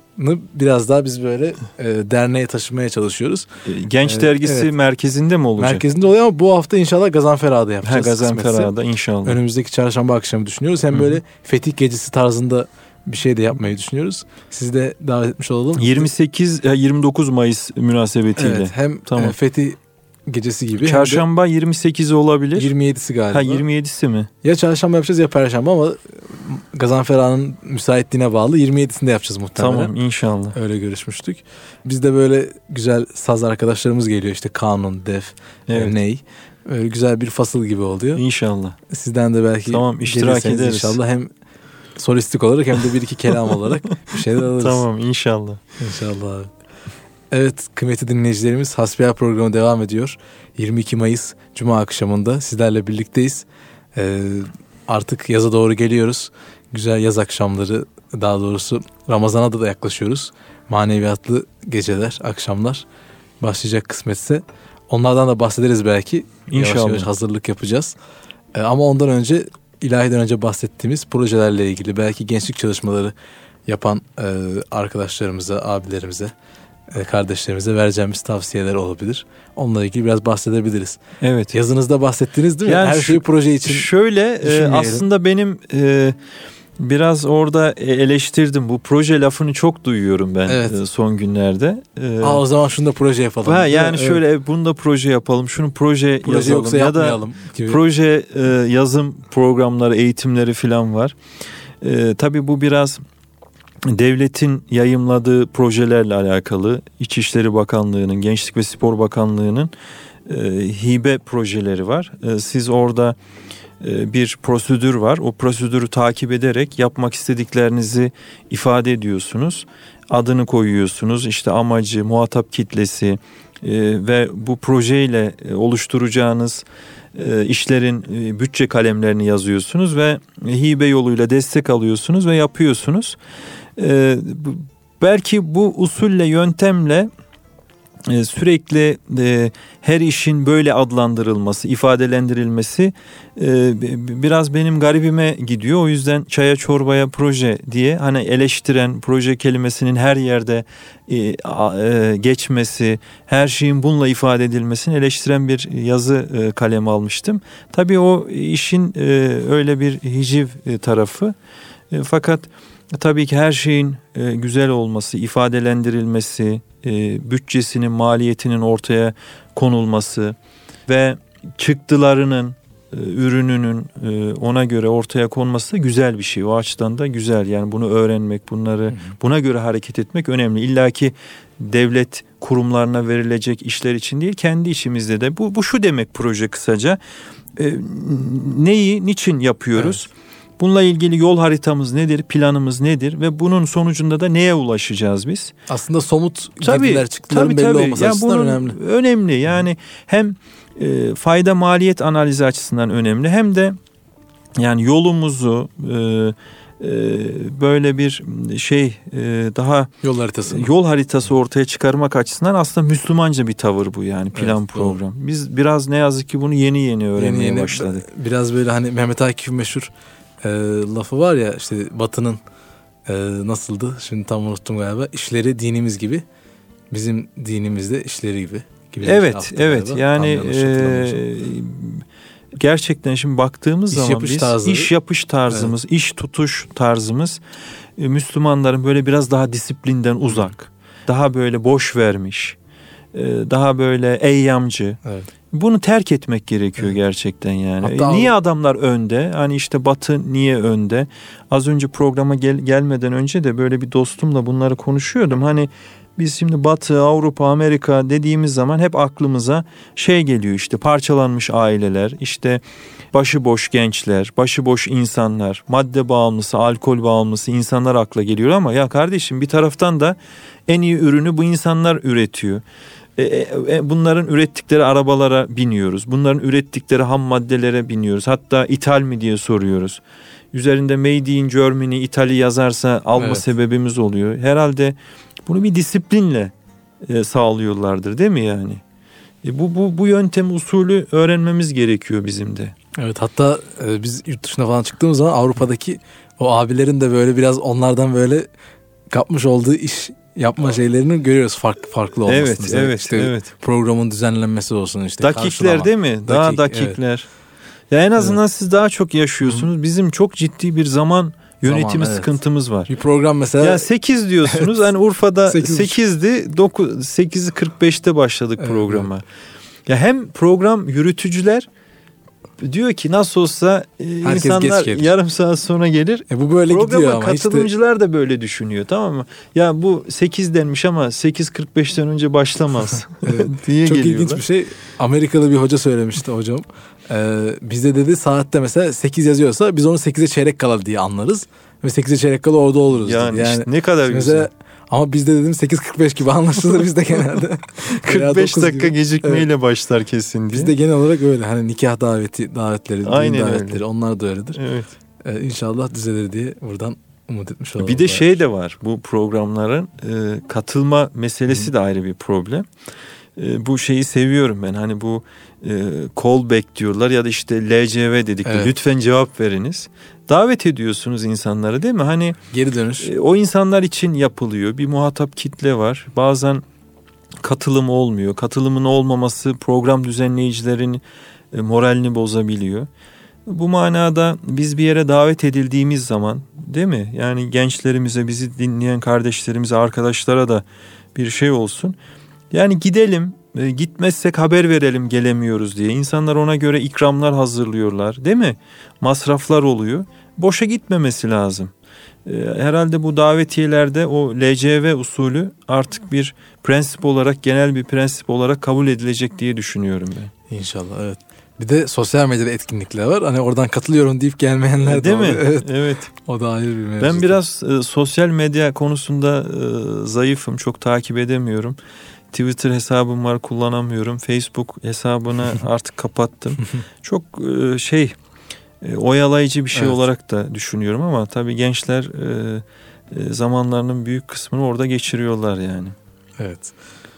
biraz daha biz böyle e, derneğe taşımaya çalışıyoruz. Genç ee, dergisi evet. merkezinde mi olacak? Merkezinde oluyor ama bu hafta inşallah Gazanfera'da yapacağız. Ha, Gazanfera'da inşallah. Önümüzdeki çarşamba akşamı düşünüyoruz. Hem Hı-hı. böyle Fetih Gecesi tarzında bir şey de yapmayı düşünüyoruz. Sizi de davet etmiş olalım. yirmi sekiz yirmi dokuz Mayıs münasebetiyle. Evet, hem tamam. Fetih Gecesi gibi. Çarşamba yirmi sekizi olabilir. yirmi yedisi galiba. Ha, yirmi yedisi mi? Ya çarşamba yapacağız ya perşembe, ama Gazanfera'nın müsaitliğine bağlı yirmi yedisinde yapacağız muhtemelen. Tamam, inşallah. Öyle görüşmüştük. Biz de böyle güzel saz arkadaşlarımız geliyor, işte kanun, def, evet. ney. Öyle güzel bir fasıl gibi oluyor. İnşallah. Sizden de belki tamam, iştirak ederiz inşallah, hem solistik olarak hem de bir iki kelam olarak bir şeyler alırız. Tamam, inşallah. İnşallah abi. Evet, kıymetli dinleyicilerimiz, Hasbihal programı devam ediyor. yirmi iki Mayıs Cuma akşamında sizlerle birlikteyiz. Ee, artık yaza doğru geliyoruz. Güzel yaz akşamları, daha doğrusu Ramazan'a da, da yaklaşıyoruz. Maneviyatlı geceler, akşamlar başlayacak kısmetse. Onlardan da bahsederiz belki. İnşallah. Yavaş yavaş hazırlık yapacağız. Ee, ama ondan önce, ilahiden önce bahsettiğimiz projelerle ilgili belki gençlik çalışmaları yapan e, arkadaşlarımıza, abilerimize, kardeşlerimize vereceğimiz tavsiyeler olabilir. Onunla ilgili biraz bahsedebiliriz. Evet. Yazınızda bahsettiniz değil mi? Yani her şeyi proje için. Şöyle e, aslında benim e, biraz orada eleştirdim. Bu proje lafını çok duyuyorum ben evet. e, son günlerde. E, Aa, o zaman şunu da proje yapalım. Ha, yani evet. şöyle bunu da proje yapalım. Şunu proje, proje yazalım yoksa ya da gibi. Proje e, yazım programları, eğitimleri falan var. E, tabii bu biraz devletin yayımladığı projelerle alakalı. İçişleri Bakanlığı'nın, Gençlik ve Spor Bakanlığı'nın e, hibe projeleri var. E, siz orada e, bir prosedür var. O prosedürü takip ederek yapmak istediklerinizi ifade ediyorsunuz. Adını koyuyorsunuz. İşte amacı, muhatap kitlesi e, ve bu projeyle e, oluşturacağınız e, işlerin e, bütçe kalemlerini yazıyorsunuz ve hibe yoluyla destek alıyorsunuz ve yapıyorsunuz. Ee, belki bu usulle, yöntemle e, sürekli e, her işin böyle adlandırılması, ifadelendirilmesi e, biraz benim garibime gidiyor. O yüzden çaya çorbaya proje diye, hani eleştiren, proje kelimesinin her yerde e, e, geçmesi, her şeyin bununla ifade edilmesini eleştiren bir yazı e, kaleme almıştım. Tabii o işin e, öyle bir hiciv e, tarafı. E, fakat tabii ki her şeyin e, güzel olması, ifadelendirilmesi, e, bütçesinin, maliyetinin ortaya konulması ve çıktılarının, e, ürününün e, ona göre ortaya konması da güzel bir şey. O açıdan da güzel. Yani bunu öğrenmek, bunları buna göre hareket etmek önemli. İlla ki devlet kurumlarına verilecek işler için değil, kendi içimizde de. Bu, bu şu demek proje kısaca. E, neyi, niçin yapıyoruz? Evet. Bununla ilgili yol haritamız nedir, planımız nedir ve bunun sonucunda da neye ulaşacağız biz? Aslında somut tabii, girdiler çıktıların tabii, belli tabii. olması yani açısından bunun önemli. Önemli yani hem e, fayda maliyet analizi açısından önemli hem de yani yolumuzu e, e, böyle bir şey e, daha yol haritası yol haritası ortaya çıkarmak açısından aslında Müslümanca bir tavır bu yani plan evet, program. Doğru. Biz biraz ne yazık ki bunu yeni yeni öğrenmeye yeni yeni başladık. Biraz böyle hani Mehmet Akif'in meşhur e, lafı var ya işte Batı'nın e, nasıldı? Şimdi tam unuttum galiba. İşleri dinimiz gibi. Bizim dinimizde işleri gibi. gibi evet, şey evet. Galiba. Yani e, gerçekten şimdi baktığımız iş zaman biz tarzları. iş yapış tarzımız, evet. iş tutuş tarzımız e, Müslümanların böyle biraz daha disiplinden uzak. Daha böyle boş vermiş. E, daha böyle eyyamcı. Evet. Bunu terk etmek gerekiyor evet. gerçekten yani. Hatta niye adamlar önde? Hani işte Batı niye önde? Az önce programa gel- gelmeden önce de böyle bir dostumla bunları konuşuyordum. Hani biz şimdi Batı, Avrupa, Amerika dediğimiz zaman hep aklımıza şey geliyor işte parçalanmış aileler, işte başıboş gençler, başıboş insanlar, madde bağımlısı, alkol bağımlısı insanlar akla geliyor ama ya kardeşim bir taraftan da en iyi ürünü bu insanlar üretiyor. E, e, bunların ürettikleri arabalara biniyoruz. Bunların ürettikleri ham maddelere biniyoruz. Hatta ithal mi diye soruyoruz. Üzerinde Made in Germany, İtalya yazarsa alma evet. sebebimiz oluyor. Herhalde bunu bir disiplinle e, sağlıyorlardır değil mi yani? E, bu bu bu yöntem usulü öğrenmemiz gerekiyor bizim de. Evet hatta e, biz yurt dışına falan çıktığımız zaman Avrupa'daki o abilerin de böyle biraz onlardan böyle kapmış olduğu iş yapma şeylerini görüyoruz farklı farklı olmasını. Evet, mesela evet, işte evet. Programın düzenlenmesi olsun işte. Dakikler değil mi? Daha Dakik, dakikler. Evet. Ya en azından evet. siz daha çok yaşıyorsunuz. Hı. Bizim çok ciddi bir zaman yönetimi zaman, evet. sıkıntımız var. Bir program mesela. Ya sekiz diyorsunuz. evet. Hani Urfa'da sekizdi. dokuz sekizi kırk beşte başladık evet, programa. Evet. Ya hem program yürütücüler diyor ki nasıl olsa Herkes insanlar yarım saat sonra gelir. E bu böyle Programa gidiyor ama katılımcılar işte... da böyle düşünüyor, tamam mı? Ya bu sekiz denmiş ama sekiz kırk beşten önce başlamaz. evet. diye Çok geliyorlar. ilginç bir şey. Amerikalı bir hoca söylemişti hocam. Ee, bizde dedi saatte mesela sekiz yazıyorsa biz onu sekize çeyrek kala diye anlarız. Ve sekize çeyrek kala orada oluruz. Yani, yani işte ne kadar mesela, güzel. Ama bizde dedim sekiz kırk beş gibi anlaşılır bizde genelde. kırk beş dakika gibi. Gecikmeyle evet. başlar kesin diye. Bizde genel olarak öyle. Hani nikah daveti, davetleri, Aynen düğün davetleri öyle. onlar da öyledir. Evet. Ee, İnşallah düzelir diye buradan umut etmiş olalım. Bir de şey de var. Bu programların e, katılma meselesi Hı. de ayrı bir problem. E, bu şeyi seviyorum ben. Hani bu e, callback diyorlar ya da işte L C V dedik. Evet. Lütfen cevap veriniz. Davet ediyorsunuz insanları değil mi? Hani geri dönüş. E, o insanlar için yapılıyor. Bir muhatap kitle var. Bazen katılım olmuyor. Katılımın olmaması program düzenleyicilerin e, moralini bozabiliyor. Bu manada biz bir yere davet edildiğimiz zaman değil mi? Yani gençlerimize, bizi dinleyen kardeşlerimize, arkadaşlara da bir şey olsun. Yani gidelim, e, gitmezsek haber verelim gelemiyoruz diye. İnsanlar ona göre ikramlar hazırlıyorlar değil mi? Masraflar oluyor. Boşa gitmemesi lazım. E, herhalde bu davetiyelerde o L C V usulü artık bir prensip olarak, genel bir prensip olarak kabul edilecek diye düşünüyorum ben. İnşallah, evet. Bir de sosyal medyada etkinlikler var. Hani oradan katılıyorum deyip gelmeyenler de değil mi? Evet. evet. O da ayrı bir mevzu. Ben biraz e, sosyal medya konusunda e, zayıfım. Çok takip edemiyorum. Twitter hesabım var, kullanamıyorum. Facebook hesabını artık kapattım. Çok e, şey e, oyalayıcı bir şey evet. olarak da düşünüyorum ama tabii gençler e, e, zamanlarının büyük kısmını orada geçiriyorlar yani. Evet.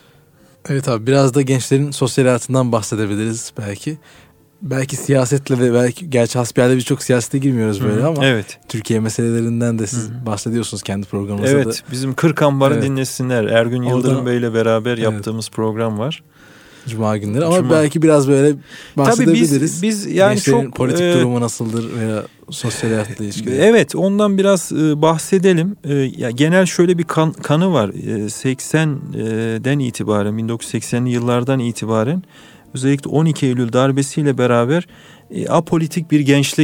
Evet abi, biraz da gençlerin sosyal hayatından bahsedebiliriz belki. Belki siyasetle de, belki gerçi hasbihal birçok siyasete girmiyoruz böyle Hı-hı. ama evet. Türkiye meselelerinden de siz Hı-hı. bahsediyorsunuz kendi programınızda evet, da. Evet, bizim Kırkambar'ı evet. dinlesinler. Ergün Yıldırım Orada, Bey'le beraber evet. yaptığımız program var. Cuma günleri ama Cuma. belki biraz böyle bahsedebiliriz. Tabii biz, biz yani gençlerin çok politik e, durumu nasıldır veya sosyal hayatla ilişkili. Evet, ondan biraz e, bahsedelim. E, ya genel şöyle bir kan, kanı var. E, seksenden itibaren, bin dokuz yüz seksenli yıllardan itibaren özellikle on iki Eylül darbesiyle beraber e, apolitik bir gençlik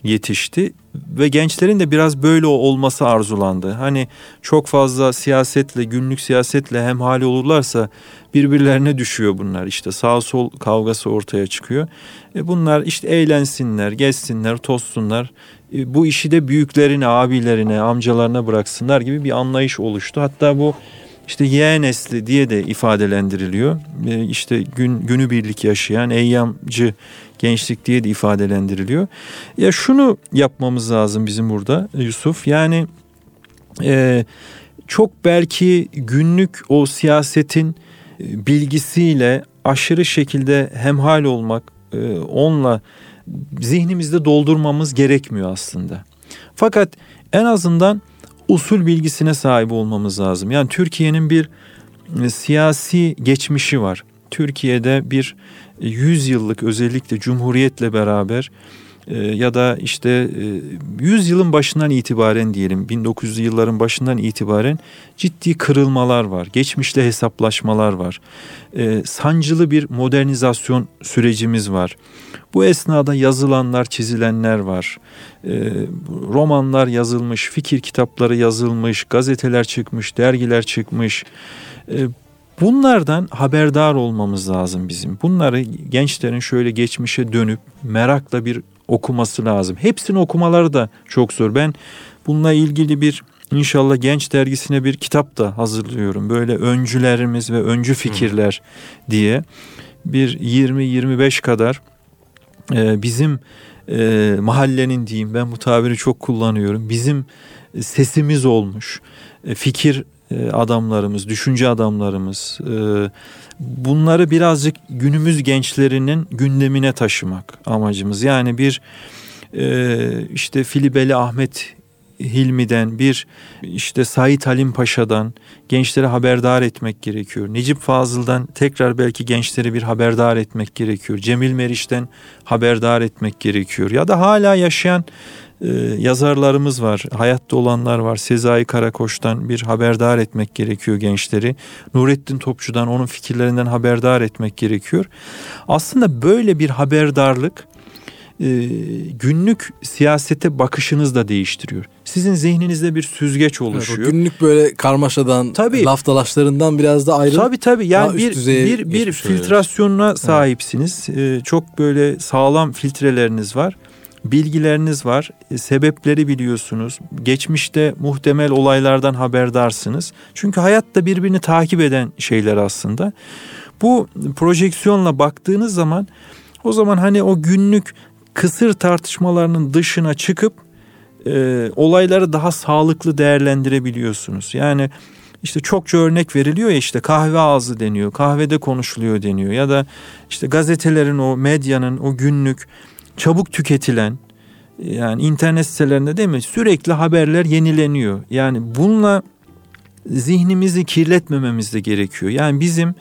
yetişti ve gençlerin de biraz böyle olması arzulandı. Hani çok fazla siyasetle, günlük siyasetle hemhal olurlarsa birbirlerine düşüyor bunlar. İşte sağ sol kavgası ortaya çıkıyor. E bunlar işte eğlensinler, gezsinler, tozsunlar. E bu işi de büyüklerine, abilerine, amcalarına bıraksınlar gibi bir anlayış oluştu. Hatta bu işte Y nesli diye de ifadelendiriliyor. E işte gün, günübirlik yaşayan eyyamcı gençlik diye de ifadelendiriliyor. Ya şunu yapmamız lazım bizim burada Yusuf. Yani e, çok belki günlük o siyasetin bilgisiyle aşırı şekilde hemhal olmak, e, onunla zihnimizde doldurmamız gerekmiyor aslında. Fakat en azından usul bilgisine sahip olmamız lazım. Yani Türkiye'nin bir e, siyasi geçmişi var. Türkiye'de bir yüz yıllık özellikle Cumhuriyet'le beraber e, ya da işte e, yüz yılın başından itibaren diyelim bin dokuz yüzlü yılların başından itibaren ciddi kırılmalar var. Geçmişle hesaplaşmalar var. E, sancılı bir modernizasyon sürecimiz var. Bu esnada yazılanlar, çizilenler var. E, romanlar yazılmış, fikir kitapları yazılmış, gazeteler çıkmış, dergiler çıkmış. E, Bunlardan haberdar olmamız lazım bizim. Bunları gençlerin şöyle geçmişe dönüp merakla bir okuması lazım. Hepsini okumaları da çok zor. Ben bununla ilgili bir inşallah genç dergisine bir kitap da hazırlıyorum. Böyle öncülerimiz ve öncü fikirler diye bir yirmi yirmi beş kadar e, bizim e, mahallenin diyeyim, ben bu tabiri çok kullanıyorum. Bizim sesimiz olmuş e, fikir adamlarımız, düşünce adamlarımız, bunları birazcık günümüz gençlerinin gündemine taşımak amacımız. Yani bir işte Filibeli Ahmet Hilmi'den, bir işte Said Halim Paşa'dan gençleri haberdar etmek gerekiyor. Necip Fazıl'dan tekrar belki gençleri bir haberdar etmek gerekiyor. Cemil Meriç'ten haberdar etmek gerekiyor. Ya da hala yaşayan Ee, yazarlarımız var, hayatta olanlar var. Sezai Karakoç'tan bir haberdar etmek gerekiyor gençleri. Nurettin Topçu'dan, onun fikirlerinden haberdar etmek gerekiyor. Aslında böyle bir haberdarlık e, günlük siyasete bakışınız da değiştiriyor. Sizin zihninizde bir süzgeç oluşuyor. Evet, günlük böyle karmaşadan, tabii, laf dalaşlarından biraz da ayrı. Tabii tabii. Yani bir bir bir filtrasyonuna oluyor. Sahipsiniz. Evet. Çok böyle sağlam filtreleriniz var. Bilgileriniz var, sebepleri biliyorsunuz, geçmişte muhtemel olaylardan haberdarsınız. Çünkü hayat da birbirini takip eden şeyler aslında. Bu projeksiyonla baktığınız zaman, o zaman hani o günlük kısır tartışmalarının dışına çıkıp e, olayları daha sağlıklı değerlendirebiliyorsunuz. Yani işte çokça örnek veriliyor ya, işte kahve ağzı deniyor, kahvede konuşuluyor deniyor ya da işte gazetelerin, o medyanın o günlük çabuk tüketilen, yani internet sitelerinde değil mi, sürekli haberler yenileniyor. Yani bununla zihnimizi kirletmememiz de gerekiyor. Yani bizim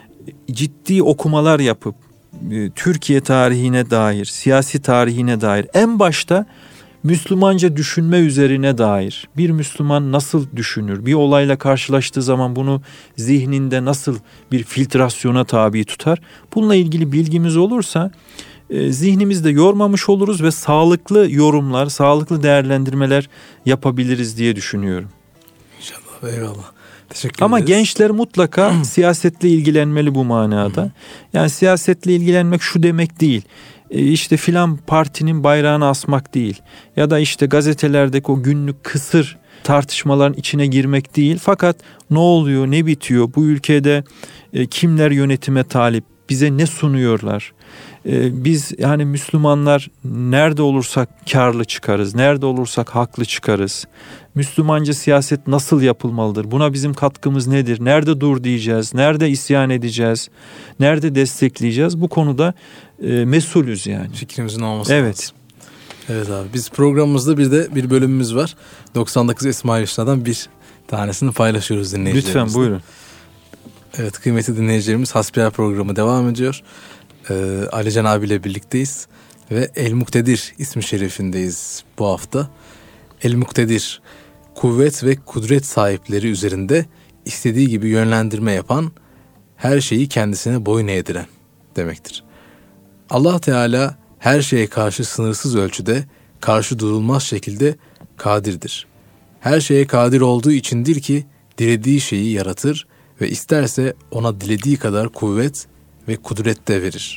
ciddi okumalar yapıp Türkiye tarihine dair, siyasi tarihine dair, en başta Müslümanca düşünme üzerine dair, bir Müslüman nasıl düşünür, bir olayla karşılaştığı zaman bunu zihninde nasıl bir filtrasyona tabi tutar, bununla ilgili bilgimiz olursa zihnimizde yormamış oluruz ve sağlıklı yorumlar, sağlıklı değerlendirmeler yapabiliriz diye düşünüyorum. İnşallah, eyvallah. Teşekkür Ama ederiz. gençler mutlaka siyasetle ilgilenmeli bu manada. Yani siyasetle ilgilenmek şu demek değil. İşte filan partinin bayrağını asmak değil. Ya da işte gazetelerdeki o günlük kısır tartışmaların içine girmek değil. Fakat ne oluyor, ne bitiyor, bu ülkede kimler yönetime talip, bize ne sunuyorlar? Biz yani Müslümanlar nerede olursak karlı çıkarız, nerede olursak haklı çıkarız. Müslümanca siyaset nasıl yapılmalıdır? Buna bizim katkımız nedir? Nerede dur diyeceğiz? Nerede isyan edeceğiz? Nerede destekleyeceğiz? Bu konuda e, mesulüz yani. Fikrimizin olması evet. lazım. Evet abi. Biz programımızda bir de bir bölümümüz var. doksan dokuz Esma-i Hüsna'dan bir tanesini paylaşıyoruz dinleyicilerimizle. Lütfen buyurun. Evet, kıymetli dinleyicilerimiz, Hasbihal programı devam ediyor. Ee, Alican abiyle birlikteyiz ve El Muktedir ismi şerifindeyiz bu hafta. El Muktedir, kuvvet ve kudret sahipleri üzerinde istediği gibi yönlendirme yapan, her şeyi kendisine boyun eğdiren demektir. Allah Teala her şeye karşı sınırsız ölçüde karşı durulmaz şekilde kadirdir. Her şeye kadir olduğu içindir ki dilediği şeyi yaratır ve isterse ona dilediği kadar kuvvet ve kudret de verir.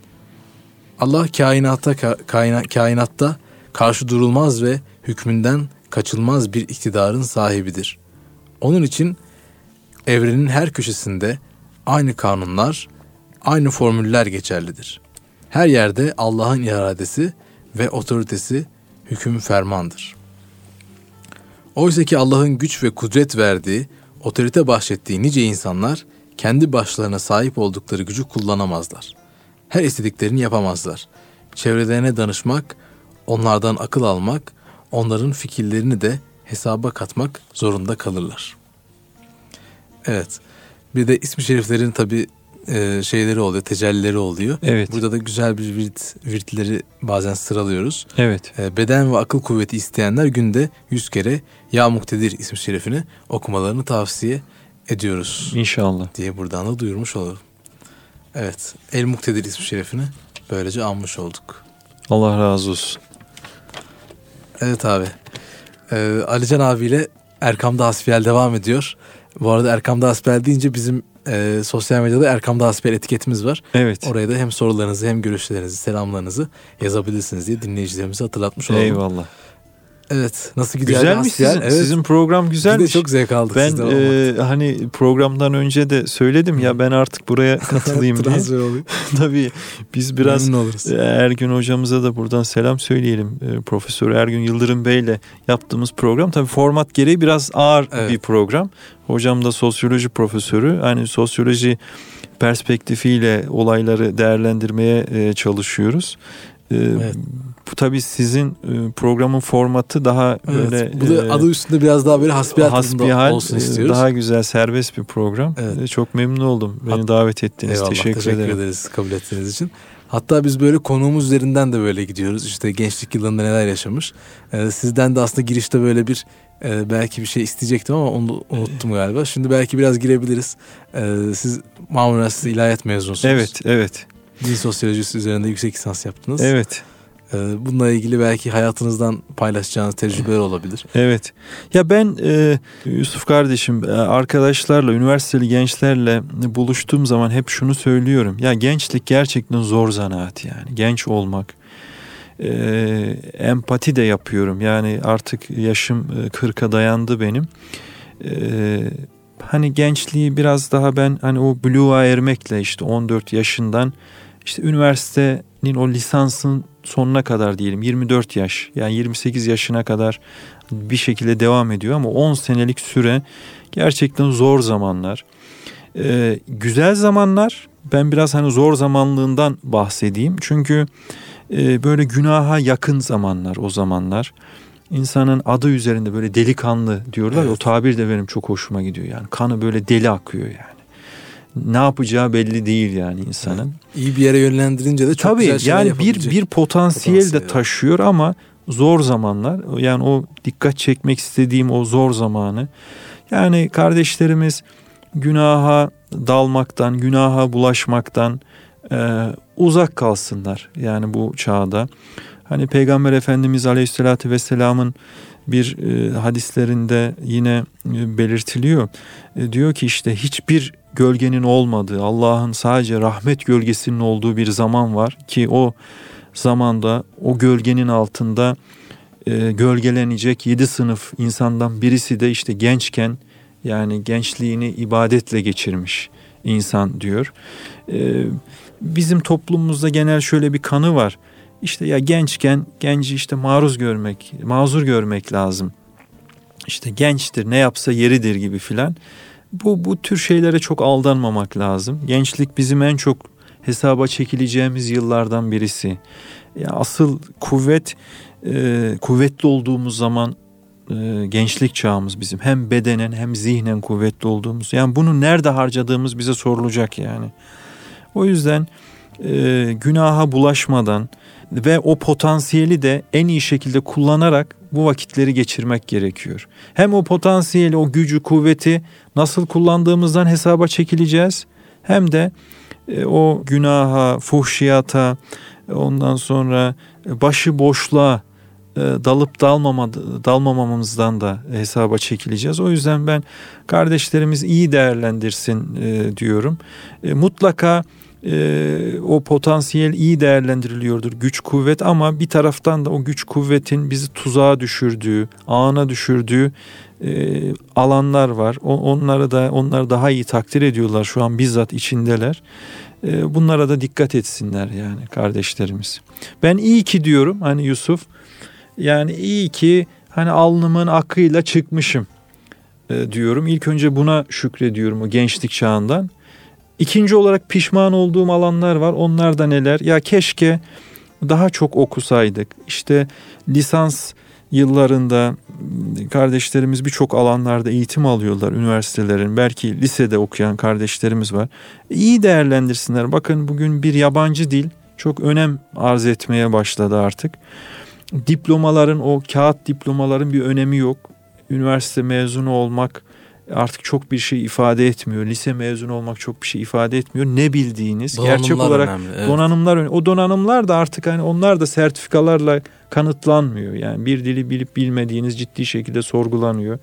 Allah kainatta, kaina, kainatta karşı durulmaz ve hükmünden kaçılmaz bir iktidarın sahibidir. Onun için evrenin her köşesinde aynı kanunlar, aynı formüller geçerlidir. Her yerde Allah'ın iradesi ve otoritesi hüküm fermandır. Oysa ki Allah'ın güç ve kudret verdiği, otorite bahşettiği nice insanlar kendi başlarına sahip oldukları gücü kullanamazlar. Her istediklerini yapamazlar. Çevrelerine danışmak, onlardan akıl almak, onların fikirlerini de hesaba katmak zorunda kalırlar. Evet, bir de ismi şeriflerin tabii e, şeyleri oluyor, tecellileri oluyor. Evet. Burada da güzel bir virt, virtleri bazen sıralıyoruz. Evet. E, beden ve akıl kuvveti isteyenler günde yüz kere Ya Muktedir ismi şerifini okumalarını tavsiye ediyoruz. İnşallah. Diye buradan da duyurmuş olalım. Evet, El Muktedir ismi şerifini böylece anmış olduk. Allah razı olsun. Evet abi. Ee, Alican abiyle Erkam'da Hasbihal devam ediyor. Bu arada Erkam'da Hasbihal deyince bizim e, sosyal medyada Erkam'da Hasbihal etiketimiz var. Evet. Oraya da hem sorularınızı hem görüşlerinizi, selamlarınızı yazabilirsiniz diye dinleyicilerimize hatırlatmış olalım. Eyvallah. Evet. Nasıl gidiyor? Güzelmiş sizin, evet. Sizin program güzelmiş. Biz de çok zevk aldık. Ben e, hani programdan önce de söyledim ya, ben artık buraya katılayım diye. Transfer olayım. Tabii biz biraz Ergün hocamıza da buradan selam söyleyelim. E, Profesör Ergün Yıldırım Bey'le yaptığımız program tabii format gereği biraz ağır evet. bir program. Hocam da sosyoloji profesörü. Hani sosyoloji perspektifiyle olayları değerlendirmeye e, çalışıyoruz. E, evet. Bu tabii sizin programın formatı daha evet, böyle... Bu da adı üstünde biraz daha böyle hasbihal, hasbihal olsun istiyoruz. Daha güzel, serbest bir program. Evet. Çok memnun oldum beni Hat- davet ettiğiniz. Eyvallah, teşekkür, teşekkür ederim. ederiz kabul ettiğiniz için. Hatta biz böyle konuğumuz üzerinden de böyle gidiyoruz. İşte gençlik yıllarında neler yaşamış. Ee, sizden de aslında girişte böyle bir e, belki bir şey isteyecektim ama onu unuttum galiba. Şimdi belki biraz girebiliriz. Ee, siz Marmara Üniversitesi İlahiyat mezunusunuz. Evet, evet. Din sosyolojisi üzerinde yüksek lisans yaptınız. Evet. Bununla ilgili belki hayatınızdan paylaşacağınız tecrübeler olabilir. Evet. Ya ben e, Yusuf kardeşim arkadaşlarla, üniversiteli gençlerle buluştuğum zaman hep şunu söylüyorum. Ya gençlik gerçekten zor zanaat yani. Genç olmak. E, empati de yapıyorum. Yani artık yaşım kırka dayandı benim. E, hani gençliği biraz daha ben hani o buluğa ermekle işte on dört yaşından işte üniversitenin o lisansın sonuna kadar diyelim yirmi dört yaş yani yirmi sekiz yaşına kadar bir şekilde devam ediyor ama on senelik süre gerçekten zor zamanlar. Ee, güzel zamanlar, ben biraz hani zor zamanlığından bahsedeyim çünkü e, böyle günaha yakın zamanlar o zamanlar. İnsanın adı üzerinde böyle delikanlı diyorlar evet. O tabir de benim çok hoşuma gidiyor yani kanı böyle deli akıyor yani. Ne yapacağı belli değil yani insanın. Evet. İyi bir yere yönlendirince de çok tabii, güzel şeyler yapabilecek. Tabii yani bir bir potansiyel, potansiyel de taşıyor ama zor zamanlar. Yani o dikkat çekmek istediğim o zor zamanı. Yani kardeşlerimiz günaha dalmaktan, günaha bulaşmaktan e, uzak kalsınlar. Yani bu çağda. Hani Peygamber Efendimiz Aleyhisselatü Vesselam'ın bir e, hadislerinde yine e, belirtiliyor. E, diyor ki işte hiçbir gölgenin olmadığı, Allah'ın sadece rahmet gölgesinin olduğu bir zaman var ki o zamanda o gölgenin altında e, gölgelenecek yedi sınıf insandan birisi de işte gençken yani gençliğini ibadetle geçirmiş insan diyor. E, bizim toplumumuzda genel şöyle bir kanı var. İşte ya gençken genci işte maruz görmek, mazur görmek lazım. İşte gençtir, ne yapsa yeridir gibi filan. Bu bu tür şeylere çok aldanmamak lazım. Gençlik bizim en çok hesaba çekileceğimiz yıllardan birisi. Ya asıl kuvvet, e, kuvvetli olduğumuz zaman e, gençlik çağımız bizim. Hem bedenen hem zihnen kuvvetli olduğumuz. Yani bunu nerede harcadığımız bize sorulacak yani. O yüzden e, günaha bulaşmadan ve o potansiyeli de en iyi şekilde kullanarak bu vakitleri geçirmek gerekiyor. Hem o potansiyeli, o gücü, kuvveti nasıl kullandığımızdan hesaba çekileceğiz. Hem de e, o günaha, fuhşiyata, ondan sonra başı boşluğa dalıp dalmama, dalmamamızdan da hesaba çekileceğiz. O yüzden ben kardeşlerimiz iyi değerlendirsin e, diyorum. E, mutlaka e, o potansiyel iyi değerlendiriliyordur, güç kuvvet, ama bir taraftan da o güç kuvvetin bizi tuzağa düşürdüğü, ağına düşürdüğü e, alanlar var. O, onları da onlar daha iyi takdir ediyorlar, şu an bizzat içindeler. E, bunlara da dikkat etsinler yani kardeşlerimiz. Ben iyi ki diyorum hani Yusuf. Yani iyi ki hani alnımın akıyla çıkmışım e, diyorum. İlk önce buna şükrediyorum o gençlik çağından. İkinci olarak pişman olduğum alanlar var. Onlar da neler? Ya keşke daha çok okusaydık. İşte lisans yıllarında kardeşlerimiz birçok alanlarda eğitim alıyorlar üniversitelerin. Belki lisede okuyan kardeşlerimiz var. İyi değerlendirsinler. Bakın bugün bir yabancı dil çok önem arz etmeye başladı artık. Diplomaların, o kağıt diplomaların bir önemi yok. Üniversite mezunu olmak artık çok bir şey ifade etmiyor. Lise mezunu olmak çok bir şey ifade etmiyor. Ne bildiğiniz donanımlar gerçek olarak önemli, evet. donanımlar önemli. O donanımlar da artık hani onlar da sertifikalarla kanıtlanmıyor. Yani bir dili bilip bilmediğiniz ciddi şekilde sorgulanıyor.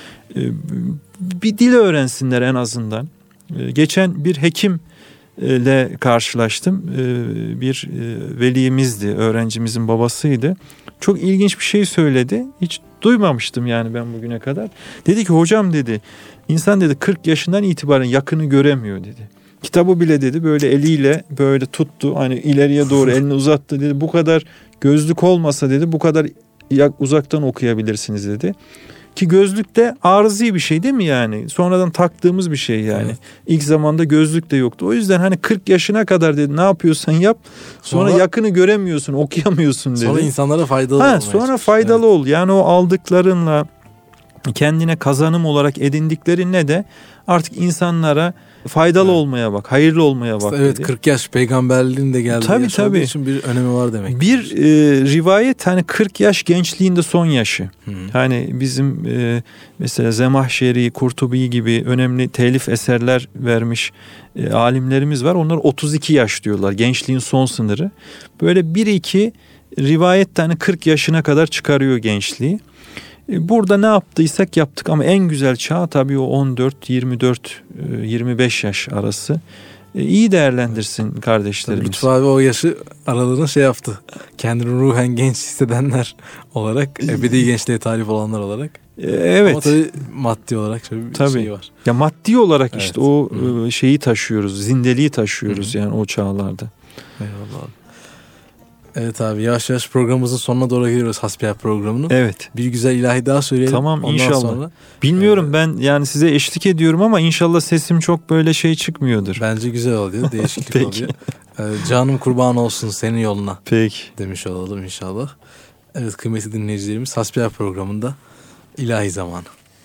Bir dil öğrensinler en azından. Geçen bir hekim ile karşılaştım. Bir velimizdi, öğrencimizin babasıydı. Çok ilginç bir şey söyledi. Hiç duymamıştım yani ben bugüne kadar. Dedi ki hocam dedi, insan dedi kırk yaşından itibaren yakını göremiyor dedi. Kitabı bile dedi böyle eliyle böyle tuttu, hani ileriye doğru elini uzattı dedi. Bu kadar gözlük olmasa dedi bu kadar uzaktan okuyabilirsiniz dedi. Ki gözlük de arızi bir şey değil mi yani? Sonradan taktığımız bir şey yani. Evet. İlk zamanda gözlük de yoktu. O yüzden hani kırk yaşına kadar dedi ne yapıyorsan yap. Sonra, sonra yakını göremiyorsun, okuyamıyorsun dedi. Sonra insanlara faydalı ha, Sonra faydalı evet. ol. Yani o aldıklarınla kendine kazanım olarak edindiklerinle de artık insanlara faydalı evet. olmaya bak, hayırlı olmaya bak. Evet, dedi. kırk yaş peygamberliğin de geldiği tabii, tabii. için bir önemi var demek. Bir e, rivayet hani kırk yaş gençliğinde son yaşı. Hmm. Hani bizim e, mesela Zemahşeri, Kurtubi gibi önemli telif eserler vermiş e, alimlerimiz var. Onlar otuz iki yaş diyorlar, gençliğin son sınırı. Böyle bir iki rivayet hani kırk yaşına kadar çıkarıyor gençliği. Burada ne yaptıysak yaptık ama en güzel çağ tabii o on dört yirmi dört yirmi beş yaş arası. İyi değerlendirsin kardeşlerimiz. Lütfü abi o yaşı aralığını şey yaptı. Kendini ruhen genç hissedenler olarak, ebedi gençliğe talip olanlar olarak. Evet. Ama tabii maddi olarak şöyle bir tabii. şey var. Ya maddi olarak evet. işte o Hı. şeyi taşıyoruz, zindeliği taşıyoruz Hı. yani o çağlarda. Eyvallah abi. Evet abi, yavaş yavaş programımızın sonuna doğru geliyoruz, Hasbihal programının. Evet. Bir güzel ilahi daha söyleyelim. Tamam Ondan inşallah. Sonra, Bilmiyorum e, ben yani size eşlik ediyorum ama inşallah sesim çok böyle şey çıkmıyordur. Bence güzel oluyor, değişiklik oluyor. E, canım kurban olsun senin yoluna. Peki. Demiş olalım inşallah. Evet kıymetli dinleyicilerimiz, Hasbihal programında ilahi zamanı.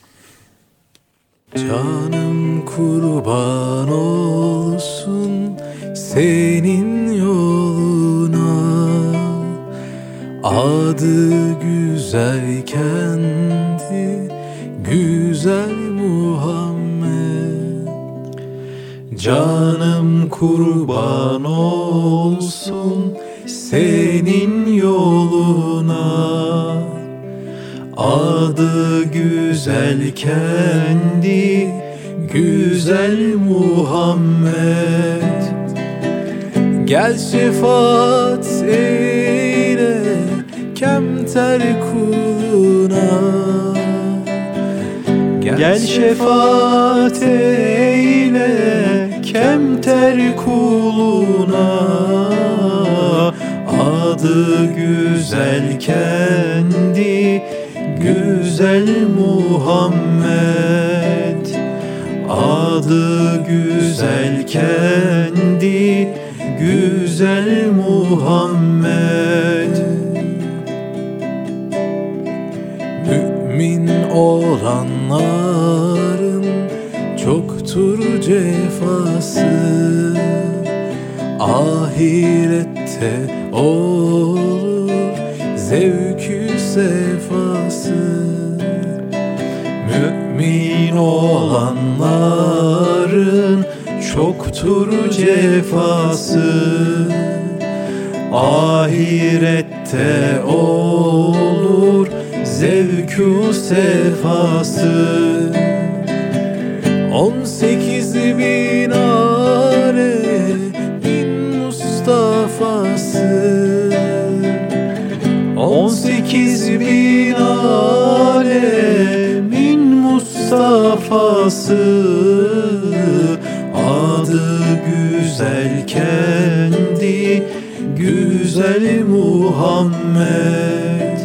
Canım kurban olsun senin yoluna, adı güzel kendi güzel Muhammed. Canım kurban olsun senin yoluna, adı güzel kendi güzel Muhammed. Gel şefaat eyle kemter kuluna, Gel, Gel şefaat eyle kemter kuluna, adı güzel kendi güzel Muhammed. Adı güzel kendi güzel Muhammed. Mümin olanların çoktur cefası, ahirette olur zevkü sefası. Mümin olanların çoktur cefası, ahirette olur zevkü sefası. On sekiz bin alemin Mustafa'sı, On sekiz bin alemin Mustafa'sı, adı güzel kendi güzel Muhammed,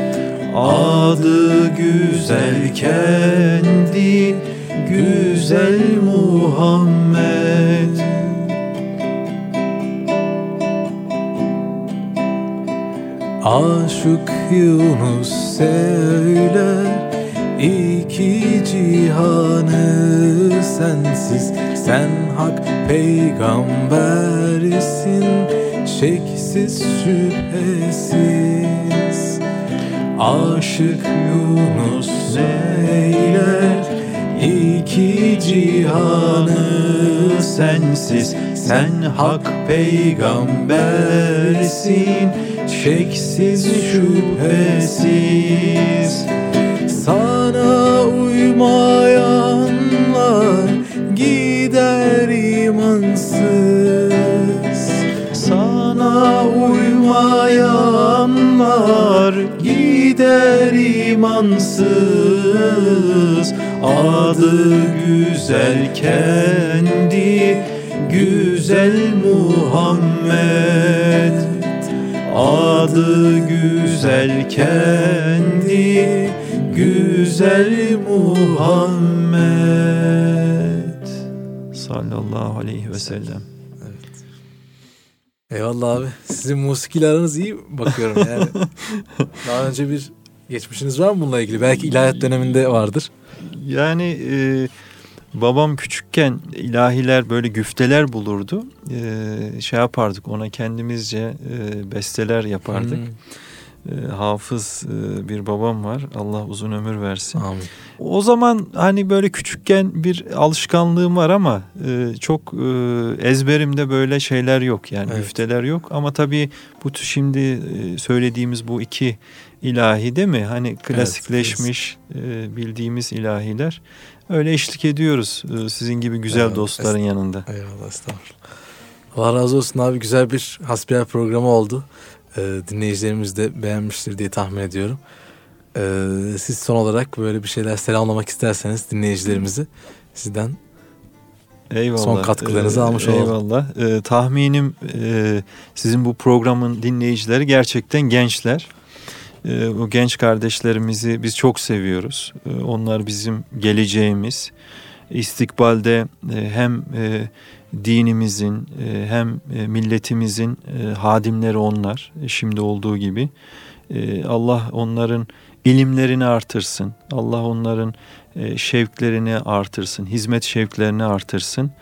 adı güzel kendi güzel Muhammed. Aşık Yunus söyler iki cihanı sensiz, sen hak peygambersin şeksiz şüphesiz. Aşık Yunus söyler iki cihanı sensiz, sen hak peygambersin şeksiz şüphesiz. Sana uymayanlar gider imansız, Sana uymayanlar gider imansız, adı güzel kendi güzel Muhammed, adı güzel kendi güzel Muhammed sallallahu aleyhi ve sellem. Evet. Eyvallah abi. Sizin musikiyle aranız iyi bakıyorum yani. Daha önce bir geçmişiniz var mı bununla ilgili? Belki ilahiyat döneminde vardır. Yani e, babam küçükken ilahiler böyle güfteler bulurdu. E, şey yapardık, ona kendimizce e, besteler yapardık. Hmm. E, hafız e, bir babam var. Allah uzun ömür versin. Amin. O zaman hani böyle küçükken bir alışkanlığım var ama e, çok e, ezberimde böyle şeyler yok. Yani evet, güfteler yok. Ama tabii bu şimdi e, söylediğimiz bu iki ilahi değil mi? Hani klasikleşmiş evet, e, bildiğimiz ilahiler. Öyle eşlik ediyoruz e, sizin gibi güzel evet, dostların est- yanında. Eyvallah, estağfurullah. Allah razı olsun abi, güzel bir hasbihal programı oldu. Ee, dinleyicilerimiz de beğenmiştir diye tahmin ediyorum. Ee, siz son olarak böyle bir şeyler selamlamak isterseniz dinleyicilerimizi sizden eyvallah, son katkılarınızı ee, almış olalım. Eyvallah. Ee, tahminim e, sizin bu programın dinleyicileri gerçekten gençler. Ee, o genç kardeşlerimizi biz çok seviyoruz. Ee, onlar bizim geleceğimiz. İstikbalde e, hem e, dinimizin hem milletimizin hadimleri onlar, şimdi olduğu gibi. Allah onların ilimlerini artırsın. Allah onların şevklerini artırsın, hizmet şevklerini artırsın.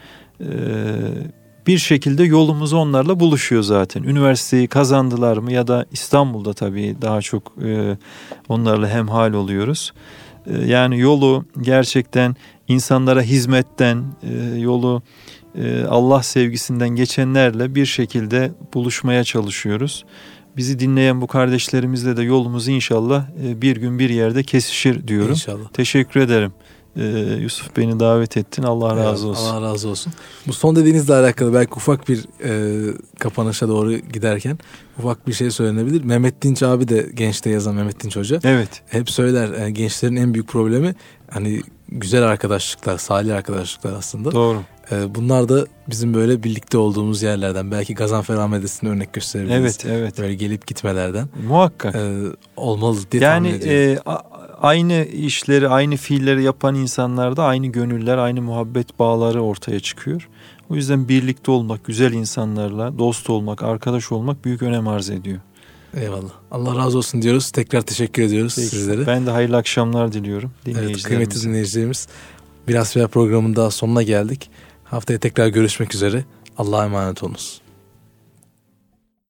Bir şekilde yolumuz onlarla buluşuyor zaten. Üniversiteyi kazandılar mı ya da İstanbul'da tabii daha çok onlarla hemhal oluyoruz. Yani yolu gerçekten insanlara hizmetten, yolu Allah sevgisinden geçenlerle bir şekilde buluşmaya çalışıyoruz. Bizi dinleyen bu kardeşlerimizle de yolumuz inşallah bir gün bir yerde kesişir diyorum. İnşallah. Teşekkür ederim. Ee, Yusuf, beni davet ettin. Allah razı evet, olsun. Allah razı olsun. Bu son dediğinizle alakalı belki ufak bir e, kapanışa doğru giderken ufak bir şey söylenebilir. Mehmet Dinç abi de Genç'te yazan Mehmet Dinç Hoca. Evet. Hep söyler yani gençlerin en büyük problemi hani güzel arkadaşlıklar, salih arkadaşlıklar aslında. Doğru. E, bunlar da bizim böyle birlikte olduğumuz yerlerden. Belki Gazanfer Ahmedesi'ni örnek gösterebiliriz. Evet, evet. Böyle gelip gitmelerden. Muhakkak. E, olmalı diye yani, tahmin ediyorum. Yani e, aynı işleri, aynı fiilleri yapan insanlarda aynı gönüller, aynı muhabbet bağları ortaya çıkıyor. O yüzden birlikte olmak, güzel insanlarla dost olmak, arkadaş olmak büyük önem arz ediyor. Eyvallah. Allah razı olsun diyoruz. Tekrar teşekkür ediyoruz Peki. sizlere. Ben de hayırlı akşamlar diliyorum. Evet, kıymetli dinleyicilerimiz. Bir hasbihal programının daha sonuna geldik. Haftaya tekrar görüşmek üzere. Allah'a emanet olunuz.